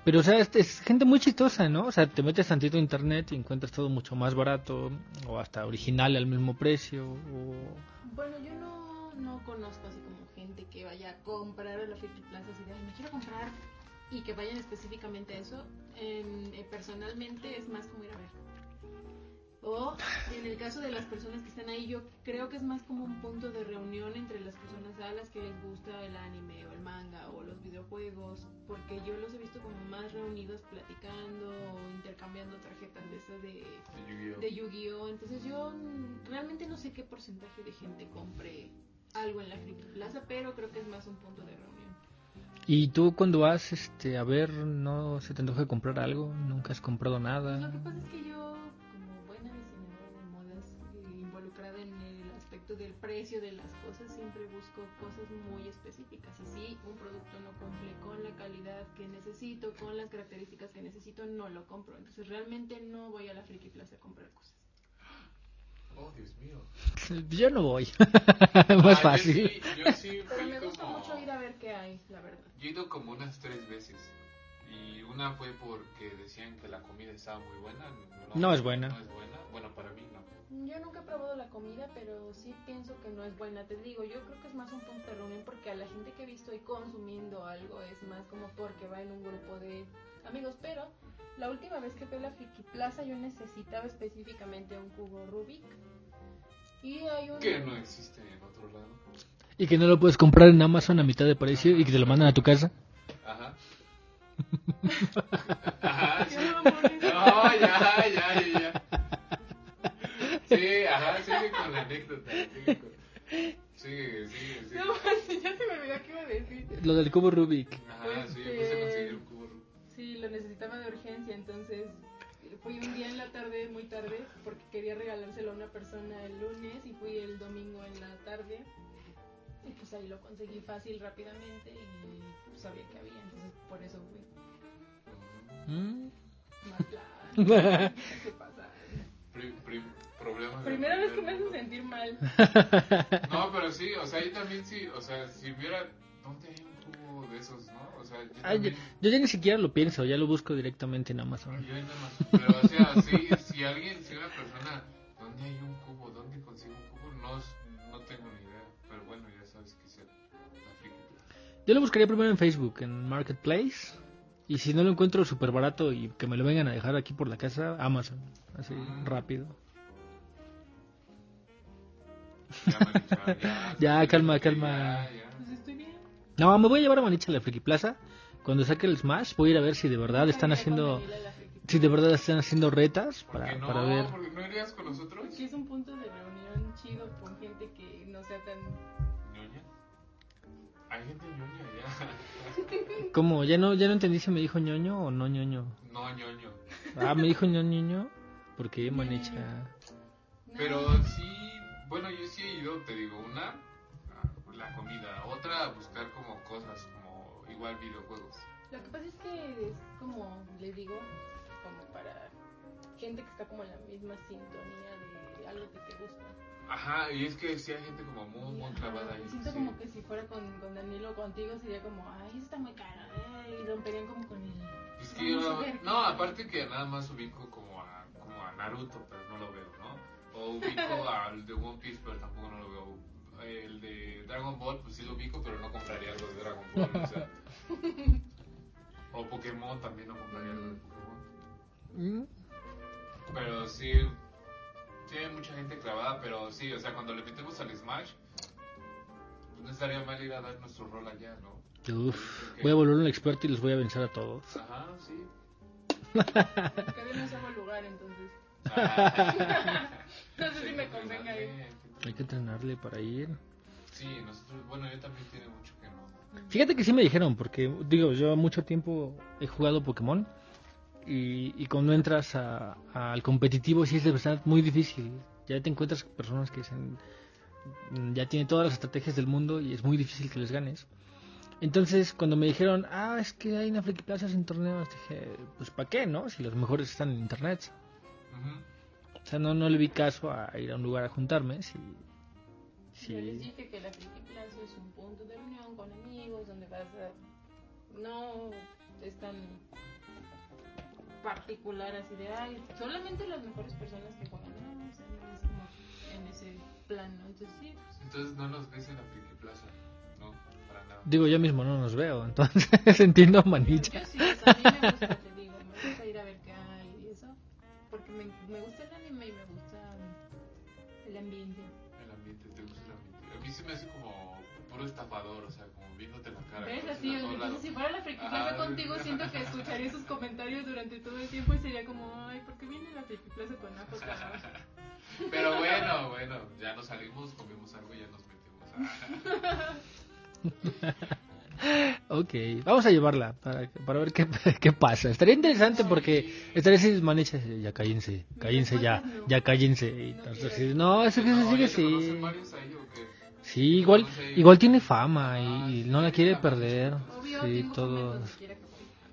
Pero, o sea, es, es gente muy chistosa, ¿no? O sea, te metes tantito a internet y encuentras todo mucho más barato, o hasta original al mismo precio, o... Bueno, yo no, no conozco así como gente que vaya a comprar a la Friki Plaza así de, "Ay, me quiero comprar", y que vayan específicamente a eso. En, eh, personalmente es más como ir a ver. O en el caso de las personas que están ahí, yo creo que es más como un punto de reunión entre las personas a las que les gusta el anime o el manga o los videojuegos, porque yo los he visto como más reunidos platicando o intercambiando tarjetas de esas de, De Yu-Gi-Oh. de Yu-Gi-Oh. Entonces yo mm, realmente no sé qué porcentaje de gente compre algo en la Friki Plaza, pero creo que es más un punto de reunión. Y tú cuando vas este, a ver, ¿no se te antoja comprar algo? ¿Nunca has comprado Pues lo que nada? pasa es que yo, como buena diseñadora de modas, eh, involucrada en el aspecto del precio de las cosas, siempre busco cosas muy específicas. Y si un producto no cumple con la calidad que necesito, con las características que necesito, no lo compro. Entonces realmente no voy a la Friki Plaza a comprar cosas. Oh, Dios mío. Yo no voy. Ah, Más yo fácil. sí, yo sí Pero fui me gusta como... mucho ir a ver qué hay, la verdad. Yo he ido como unas tres veces. Y una fue porque decían que la comida estaba muy buena. No es buena. No es buena. Bueno, para mí no. Yo nunca he probado la comida, pero sí pienso que no es buena. Te digo, yo creo que es más un punto de reunión porque a la gente que he visto ahí consumiendo algo es más como porque va en un grupo de amigos. Pero la última vez que fui a la Friki Plaza yo necesitaba específicamente un cubo Rubik. Y hay un... Que no existe en otro lado. Y que no lo puedes comprar en Amazon a mitad de precio y que te lo mandan a tu casa. Ajá. Ajá, sí. Qué mamones. No, ya, ya, ya, ya. Sí, ajá, sigue con la anécdota. Sigue, con... sigue, sigue, sigue. No, manches, ya se me olvidó qué iba a decir. Lo del cubo Rubik. Ajá, sí, yo Este- puse a conseguir un cubo Rubik. Sí, lo necesitaba de urgencia, entonces fui un día en la tarde, muy tarde, porque quería regalárselo a una persona el lunes y fui el domingo en la tarde. Y pues ahí lo conseguí fácil, rápidamente y pues, sabía que había, entonces por eso fui. ¿Mm? Más plan. ¿Qué pasa? Pri- pri- problemas del Primera vez que me primer hace mundo. sentir mal. No, pero sí, o sea, yo también sí, o sea, si hubiera, ¿dónde hay un cubo de esos, no? O sea, yo Ay, yo, también, yo ya ni siquiera lo pienso, ya lo busco directamente en Amazon. yo nada más, pero o sea, sí, si alguien, si una persona, ¿dónde hay un cubo? ¿Dónde consigo un cubo? No, no tengo ni idea, pero bueno, ya sabes que es el- la Friki Plaza. Yo lo buscaría primero en Facebook, en Marketplace. Y si no lo encuentro súper barato y que me lo vengan a dejar aquí por la casa, Amazon. Así, rápido. Ya, Manicha, ya, Ya, calma, ya, calma. ya. Pues estoy bien. No, me voy a llevar a Manicha a la Friki Plaza. Cuando saque el Smash, voy a ir a ver si de verdad están Nunca iré con haciendo... Daniela a la Friki Plaza. Si de verdad están haciendo retas ¿Por qué para, no? para ver... ¿Por qué no irías con nosotros? Porque es un punto de reunión chido con gente que no sea tan... ¿Ñoña? Hay gente ñoña ya. ¿Cómo? ¿Ya no, ya no entendí si me dijo ñoño o no ñoño? No, ñoño. Ah, me dijo ñoño. ¿Por qué, Manicha? Pero sí, bueno, yo sí he ido, te digo, una, a la comida, otra a buscar como cosas, como igual videojuegos. Lo que pasa es que es como, les digo, como para gente que está como en la misma sintonía de algo que te gusta. Ajá, y es que sí hay gente como muy, muy Ajá, clavada ahí. y siento sí. como que si fuera con, con Danilo o contigo sería como, ay, eso está muy caro, eh, y romperían como con el... Es que yo, Vamos a ver. no, aparte que nada más ubico como a, como a Naruto, pero no lo veo, ¿no? O ubico al de One Piece, pero tampoco no lo veo. El de Dragon Ball, pues sí lo ubico, pero no compraría algo de Dragon Ball, o sea. O Pokémon, también no compraría algo de Pokémon. ¿Mm? Pero sí, sí hay mucha gente clavada, pero sí, o sea, cuando le metemos al Smash, pues no estaría mal ir a dar nuestro rol allá, ¿no? Uf, Porque- voy a volver un experto y los voy a vencer a todos. Ajá, sí. Cada vez no salgo al lugar, entonces... Ah, No sé si me sí, convenga ir. Hay que entrenarle para ir. Sí, nosotros, bueno, yo también tiene mucho que no. Fíjate que sí me dijeron, porque digo, yo mucho tiempo he jugado Pokémon y, y cuando entras a- a- al competitivo sí es de verdad muy difícil. Ya te encuentras personas que dicen, "Mm, ya tienen todas las estrategias del mundo y es muy difícil que les ganes". Entonces cuando me dijeron, ah, es que hay una Friki Plaza sin torneos, dije, pues ¿para qué, no? Si los mejores están en internet. Ujú. O sea, no, no le vi caso a ir a un lugar a juntarme. Si, Yo les si... dije que la Friki Plaza es un punto de reunión con amigos donde vas a... No es tan particular así de, ay, solamente las mejores personas que juegan, no, o sea, no es como en ese plan, ¿no? Entonces sí, pues, Entonces no nos ves en la Friki Plaza, no, para nada. Digo, yo mismo no nos veo, entonces entiendo a Manilla. yo sí, o sea, a mí me gusta, te digo, me gusta ir a ver qué hay y eso, porque me, me gusta el anime y me gusta el ambiente. El ambiente, ¿te gusta el ambiente? A mí se me hace como puro estafador, o sea, como viéndote la cara. ¿Ves? entonces, Así, a todos entonces lados. si fuera la Friki Plaza Ah, contigo, siento que escucharía sus comentarios durante todo el tiempo y sería como, ay, ¿por qué viene la Friki Plaza con Ajo Cabra? Pero bueno, bueno, ya nos salimos, comimos algo y ya nos metimos a... Ok, vamos a llevarla para, para ver qué, qué pasa. Estaría interesante porque estaría así, Manilla, ya cállense, cállense ya, ya cállense. Y entonces, sí, no, eso que se No, sigue ¿ya te conocen así. varios ahí o qué? Sí, igual, No sé. igual tiene fama y, y no la quiere perder. Obvio, Sí, tengo todo. donde quiera que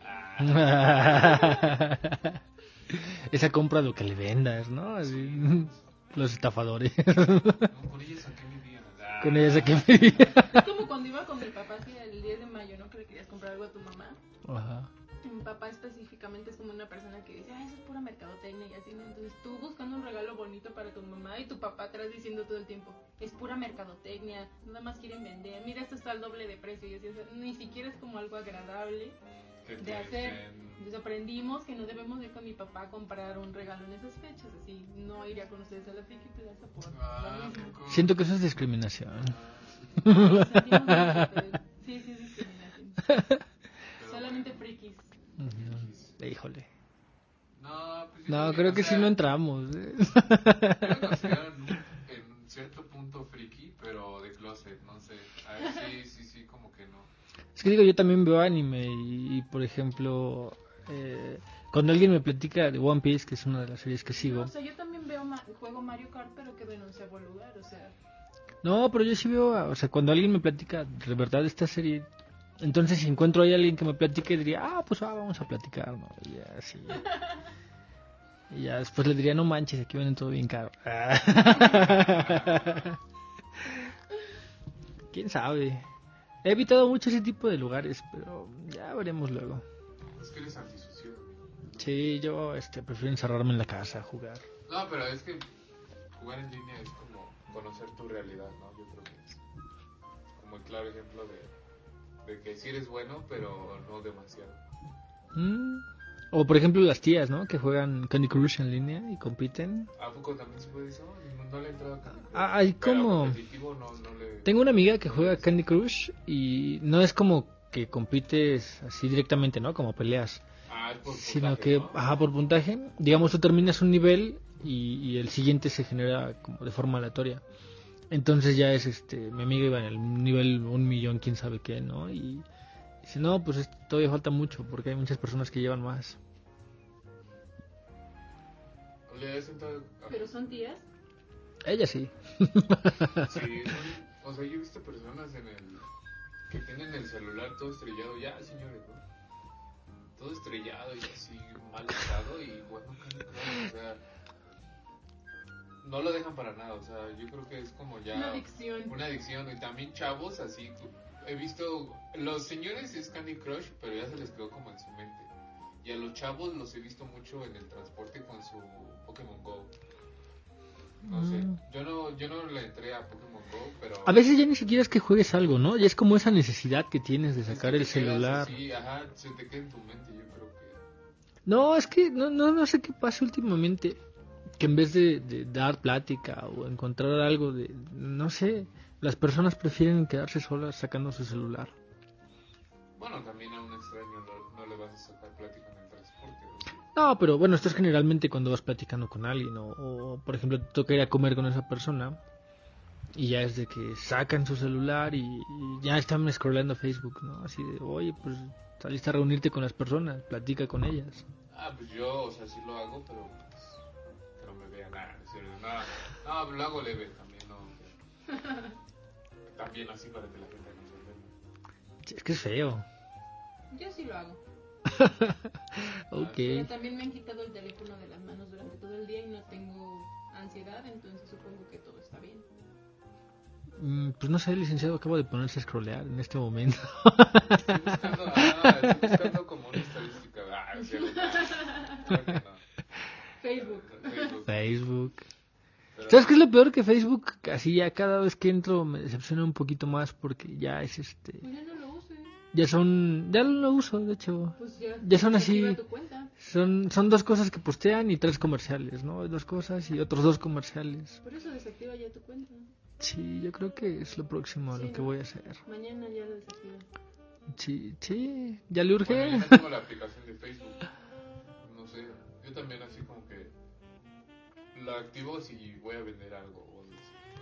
voy. Esa compra lo que le vendas, ¿no? Así, los estafadores. No, con ella saqué mi día. Ah. Con ella saqué mi día. Es como cuando iba con mi papá así el diez de mayo, ¿no? Que le querías comprar algo a tu mamá. Ajá. Mi papá específicamente es como una persona que dice, ay, eso es pura mercadotecnia y así, ¿no? Entonces tú buscando un regalo bonito para tu mamá y tu papá atrás diciendo todo el tiempo, es pura mercadotecnia, nada más quieren vender, mira, esto está al doble de precio y así, o sea, ni siquiera es como algo agradable Que de te hacer. dicen- Entonces aprendimos que no debemos ir con mi papá a comprar un regalo en esas fechas, así, no iría con ustedes a la Friki Plaza por Ah, lo mismo. poco. Siento que eso es discriminación. Nos sentimos mucho, pero sí, sí es discriminación. Pero Solamente bueno. frikis. Ujú. Híjole. No, pues yo No, también, creo o que sea, sí no entramos. ¿eh? Yo me considero en, un- en cierto punto friki, pero de closet, no sé. A ver, sí, sí, sí, como que no. Es que digo, yo también veo anime y, y, por ejemplo, eh, cuando alguien me platica de One Piece, que es una de las series que sigo. No, o sea, yo también veo ma- juego Mario Kart, pero quedo en onceavo lugar, o sea, No, pero yo sí veo, a- o sea, cuando alguien me platica de verdad de esta serie, entonces si encuentro ahí a alguien que me platique, diría, ah, pues ah, vamos a platicar, ¿no? Y ya, sí. Y ya después le diría, no manches, aquí vienen todo bien caro. ¿Quién sabe? He evitado mucho ese tipo de lugares, pero ya veremos luego. Es que eres antisocial. Sí, yo este, prefiero encerrarme en la casa a jugar. No, pero es que jugar en línea es como conocer tu realidad, ¿no? Yo creo que es como el claro ejemplo de, de que sí eres bueno, pero no demasiado. Mm. O por ejemplo las tías, ¿no? Que juegan Candy Crush en línea y compiten. ¿A poco también se puede eso? No, no le he entrado a Candy Crush. Ah, ay, Pero ¿cómo? competitivo no, no le... Tengo una amiga que juega Candy Crush y no es como que compites así directamente, ¿no? Como peleas. Ah, es por Sino puntaje, que, ¿no? ajá, por puntaje. Digamos, tú terminas un nivel y, y el siguiente se genera como de forma aleatoria. Entonces ya es, este, mi amiga iba en el nivel un millón, quién sabe qué, ¿no? Y dice, no, pues esto todavía falta mucho porque hay muchas personas que llevan más. ¿Le has sentado? pero son tías. Ella sí. Sí, son, o sea, yo he visto personas en el que tienen el celular todo estrellado, ya señores, ¿no? Todo estrellado y así mal estado y bueno, Candy Crush, o sea, no lo dejan para nada, o sea, yo creo que es como ya Una adicción. una adicción y también chavos así, he visto, los señores es Candy Crush, pero ya se les quedó como en su mente. Y a los chavos los he visto mucho en el transporte con su Pokémon Go. No sé, Mm. yo no, yo no le entré a Pokémon Go, pero... A veces ya ni siquiera es que juegues algo, ¿no? Ya es como esa necesidad que tienes de es que sacar te el quedas celular. así, ajá, se te queda en tu mente, yo creo que... No, es que no, no, no sé qué pasa últimamente. Que en vez de, de dar plática o encontrar algo de... No sé, las personas prefieren quedarse solas sacando su celular. Bueno, también a un extraño no, no le vas a sacar plática en el transporte, ¿o sí? No, pero bueno, esto es generalmente cuando vas platicando con alguien o, o, por ejemplo, te toca ir a comer con esa persona y ya es de que sacan su celular y, y ya están scrollando Facebook, ¿no? Así de, oye, pues saliste a reunirte con las personas, platica con ellas. Ah, pues yo, o sea, sí lo hago, pero pues, que no me vean nada, en serio, nada. No, pero lo hago leve también, ¿no? Que- También así para que la gente no se vea. Es que es feo. Yo sí lo hago. Ok. Pero también me han quitado el teléfono de las manos durante todo el día y no tengo ansiedad, entonces supongo que todo está bien. Mm, pues no sé, el licenciado acaba de ponerse a scrollear en este momento. Estoy buscando, ah, estoy buscando como una estadística. Ah, es cierto. Creo que no. Facebook. Facebook. Facebook. Pero- ¿Sabes qué es lo peor? Que Facebook, así ya cada vez que entro me decepciona un poquito más porque ya es este... Pues ya no lo uses. Ya son... Ya lo uso, de hecho. Pues ya, Ya son así. desactiva tu cuenta. Son, son dos cosas que postean y tres comerciales, ¿no? Dos cosas y otros dos comerciales. Por eso desactiva ya tu cuenta. Sí, yo creo que es lo próximo a Sí, lo que ¿no? voy a hacer. Mañana ya lo desactiva. Sí, sí, ya le urge. Bueno, yo no tengo la aplicación de Facebook. No sé, yo también así como que la activo si voy a vender algo o algo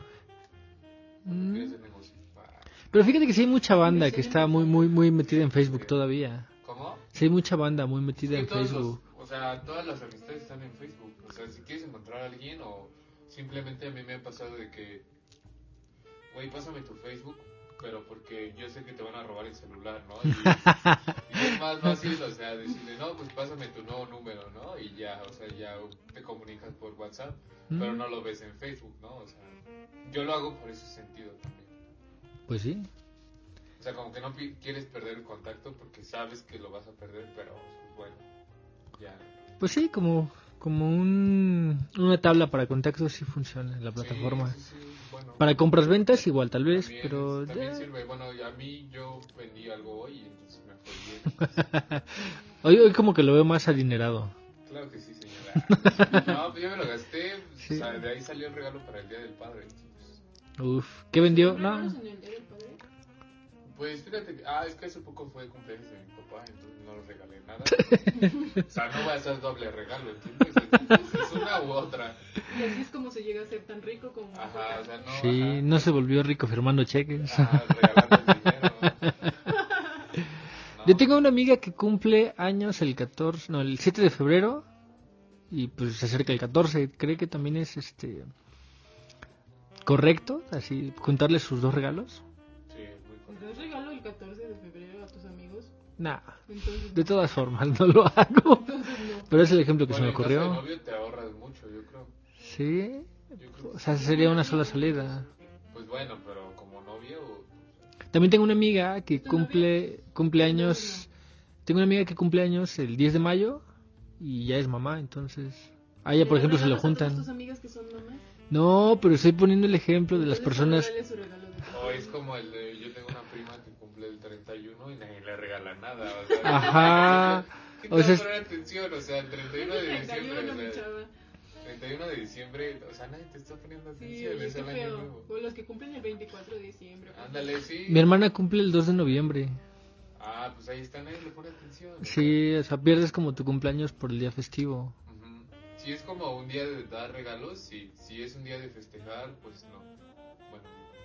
así. Cuando Mm. quieres hacer negocio. Pa- Pero fíjate que sí hay mucha banda que está muy, muy, muy metida en Facebook todavía. ¿Cómo? Sí hay mucha banda muy metida Es en que todos Facebook. los- o sea, todas las amistades están en Facebook. O sea, si quieres encontrar a alguien o simplemente a mí me ha pasado de que, güey, pásame tu Facebook, pero porque yo sé que te van a robar el celular, ¿no? Y, y es más fácil, o sea, decirle, no, pues pásame tu nuevo número, ¿no? Y ya, o sea, ya te comunicas por WhatsApp, pero Mm. no lo ves en Facebook, ¿no? O sea, yo lo hago por ese sentido también. Pues sí. O sea, como que no pi- quieres perder el contacto porque sabes que lo vas a perder, pero pues, bueno, ya. Pues sí, como, como un, una tabla para contactos sí funciona en la plataforma. Sí, sí, sí, bueno. Para compras ventas igual tal vez, También, pero también ya. sirve. Bueno, a mí yo vendí algo hoy y entonces me fue bien. Hoy, hoy como que lo veo más adinerado. Claro que sí, señora. No, pues yo me lo gasté. Sí. O sea, de ahí salió el regalo para el Día del Padre. Entonces, Uf, ¿qué vendió? ¿Regalos No. en el Día del Padre? pues fíjate que, ah, es que hace poco fue cumpleaños de mi papá, entonces no le regalé nada. O sea, no va a ser doble regalo, ¿entiendes? Es, es una u otra. Y así es como se llega a ser tan rico como... Ajá, o sea, no. Sí, ajá. no se volvió rico firmando cheques. Ah, regalando el dinero. No. Yo tengo una amiga que cumple años el catorce, no, el siete de febrero y pues se acerca el catorce. ¿Cree que también es este correcto así juntarle sus dos regalos? Sí, muy ¿Le correcto. das regalo el catorce de febrero a tus amigos? Nah, Entonces, de todas formas no lo hago. entonces no. Pero es el ejemplo que Bueno, se me en caso de ocurrió. novio te ahorras mucho, yo creo. Sí, Yo creo o que sea, sería una sola salida. Pues bueno, pero como novio, También tengo una amiga que cumple cumple años. Tengo una amiga que cumple años el diez de mayo y ya es mamá, entonces a ella por ¿Le ejemplo se lo regalas a todas juntan. tus amigas que son mamás? No, pero estoy poniendo el ejemplo de las Entonces, personas. regálale su regalo de- o es como el de, yo tengo una prima que cumple el treinta y uno y nadie le regala nada. O sea, Ajá. ¿quién O te va sea, a poner atención? O sea, el treinta y uno de treinta y diciembre, uno, o mi sea, chava. treinta y uno de diciembre, o sea, nadie te está poniendo Sí, atención, oye, es qué el año feo. nuevo. O los que cumplen el veinticuatro de diciembre. pues, Ándale, sí. Mi hermana cumple el dos de noviembre. Ah, pues ahí está, nadie le pone atención. Sí, o sea, pierdes como tu cumpleaños por el día festivo. Ujú. Si es como un día de dar regalos, sí. Si es un día de festejar, pues no. Bueno,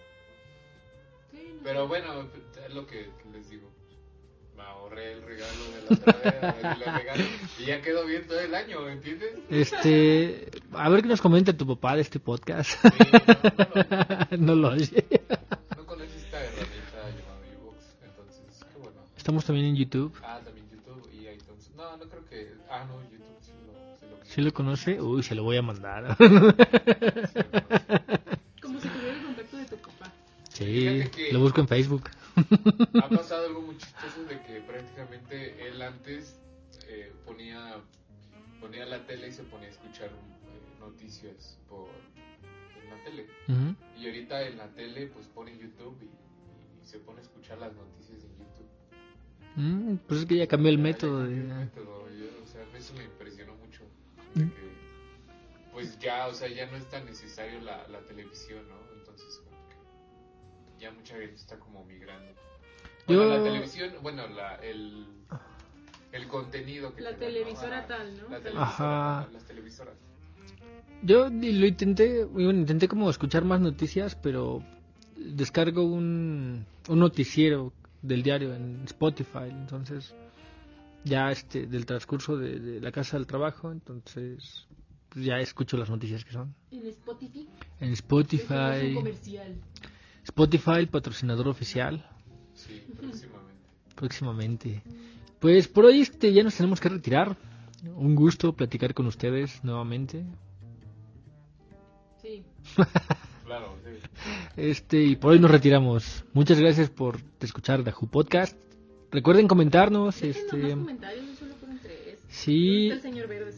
Sí, no pero sé. bueno, es lo que les digo. Me ahorré el regalo de la otra vez, el regalo, y ya quedó bien todo el año, ¿entiendes? Este, a ver qué nos comenta tu papá de este podcast. Sí, no, no, No lo oye. no, no conoces esta herramienta llamada iVoox, entonces, qué bueno. Estamos también en YouTube. Ah, también YouTube y iTunes. No, no creo que... Ah, no, YouTube sí lo... Sí lo, ¿Sí lo conoce? Uy, se lo voy a mandar. sí lo conoce. Como si tuviera el contacto de tu papá. Sí, Fíjate que- lo busco en Facebook. Ha pasado algo muy chistoso de que prácticamente él antes eh, ponía ponía la tele y se ponía a escuchar eh, noticias por en la tele. Ujú. Y ahorita en la tele pues pone YouTube y, y se pone a escuchar las noticias en YouTube. Mm, pues es que ya cambió el Ya- ya método. cambió el de- método. Yo, o sea, eso me impresionó mucho. De Mm. que, pues ya, o sea, ya no es tan necesario la, la televisión, ¿no? Entonces como que ya mucha gente está como migrando. Bueno, Yo- la televisión, bueno, la, el, el contenido que La te dan, ¿no? televisora Ajá, tal, ¿no? La Ajá. televisora, ajá, las televisoras. Yo y lo intenté, bueno, intenté como escuchar más noticias, pero descargo un, un noticiero del diario en Spotify, entonces ya este del transcurso de, de la casa al trabajo, entonces pues ya escucho las noticias que son. En Spotify. En Eso no es un Spotify, comercial. Spotify, el patrocinador oficial, Sí, próximamente. próximamente. Pues por hoy este ya nos tenemos que retirar. Un gusto platicar con ustedes nuevamente. Sí. Claro, sí. Este, y por hoy nos retiramos. Muchas gracias por escuchar The Who Podcast. Recuerden comentarnos, Déjenos más este, comentarios, no solo fueron tres. sí, Está el señor Verde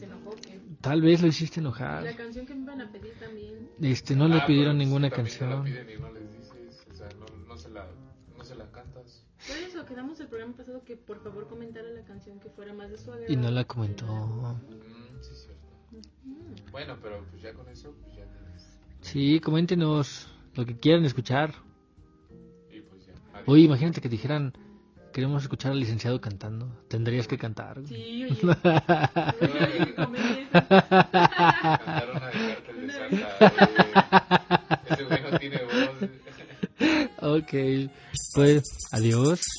Tal vez lo hiciste enojar. La canción que me iban a pedir también. Este, no le Ah, pidieron pero ninguna también te la canción. piden y no les dices, o sea, no, no se la, no se la cantas. Por eso quedamos el programa pasado que por favor comentara la canción que fuera más de su agrado. Y no la comentó. Mm, sí, cierto. Mm. Bueno, pero pues ya con eso, pues ya tienes. Sí, coméntenos lo que quieran escuchar. Y pues ya. Adiós. Oye, imagínate que dijeran, queremos escuchar al licenciado cantando. Tendrías que cantar. Sí, oye. Oye, que comentes eso. Cantar una de Cártel de Santa. Ese güey no tiene voz. Ok, pues adiós.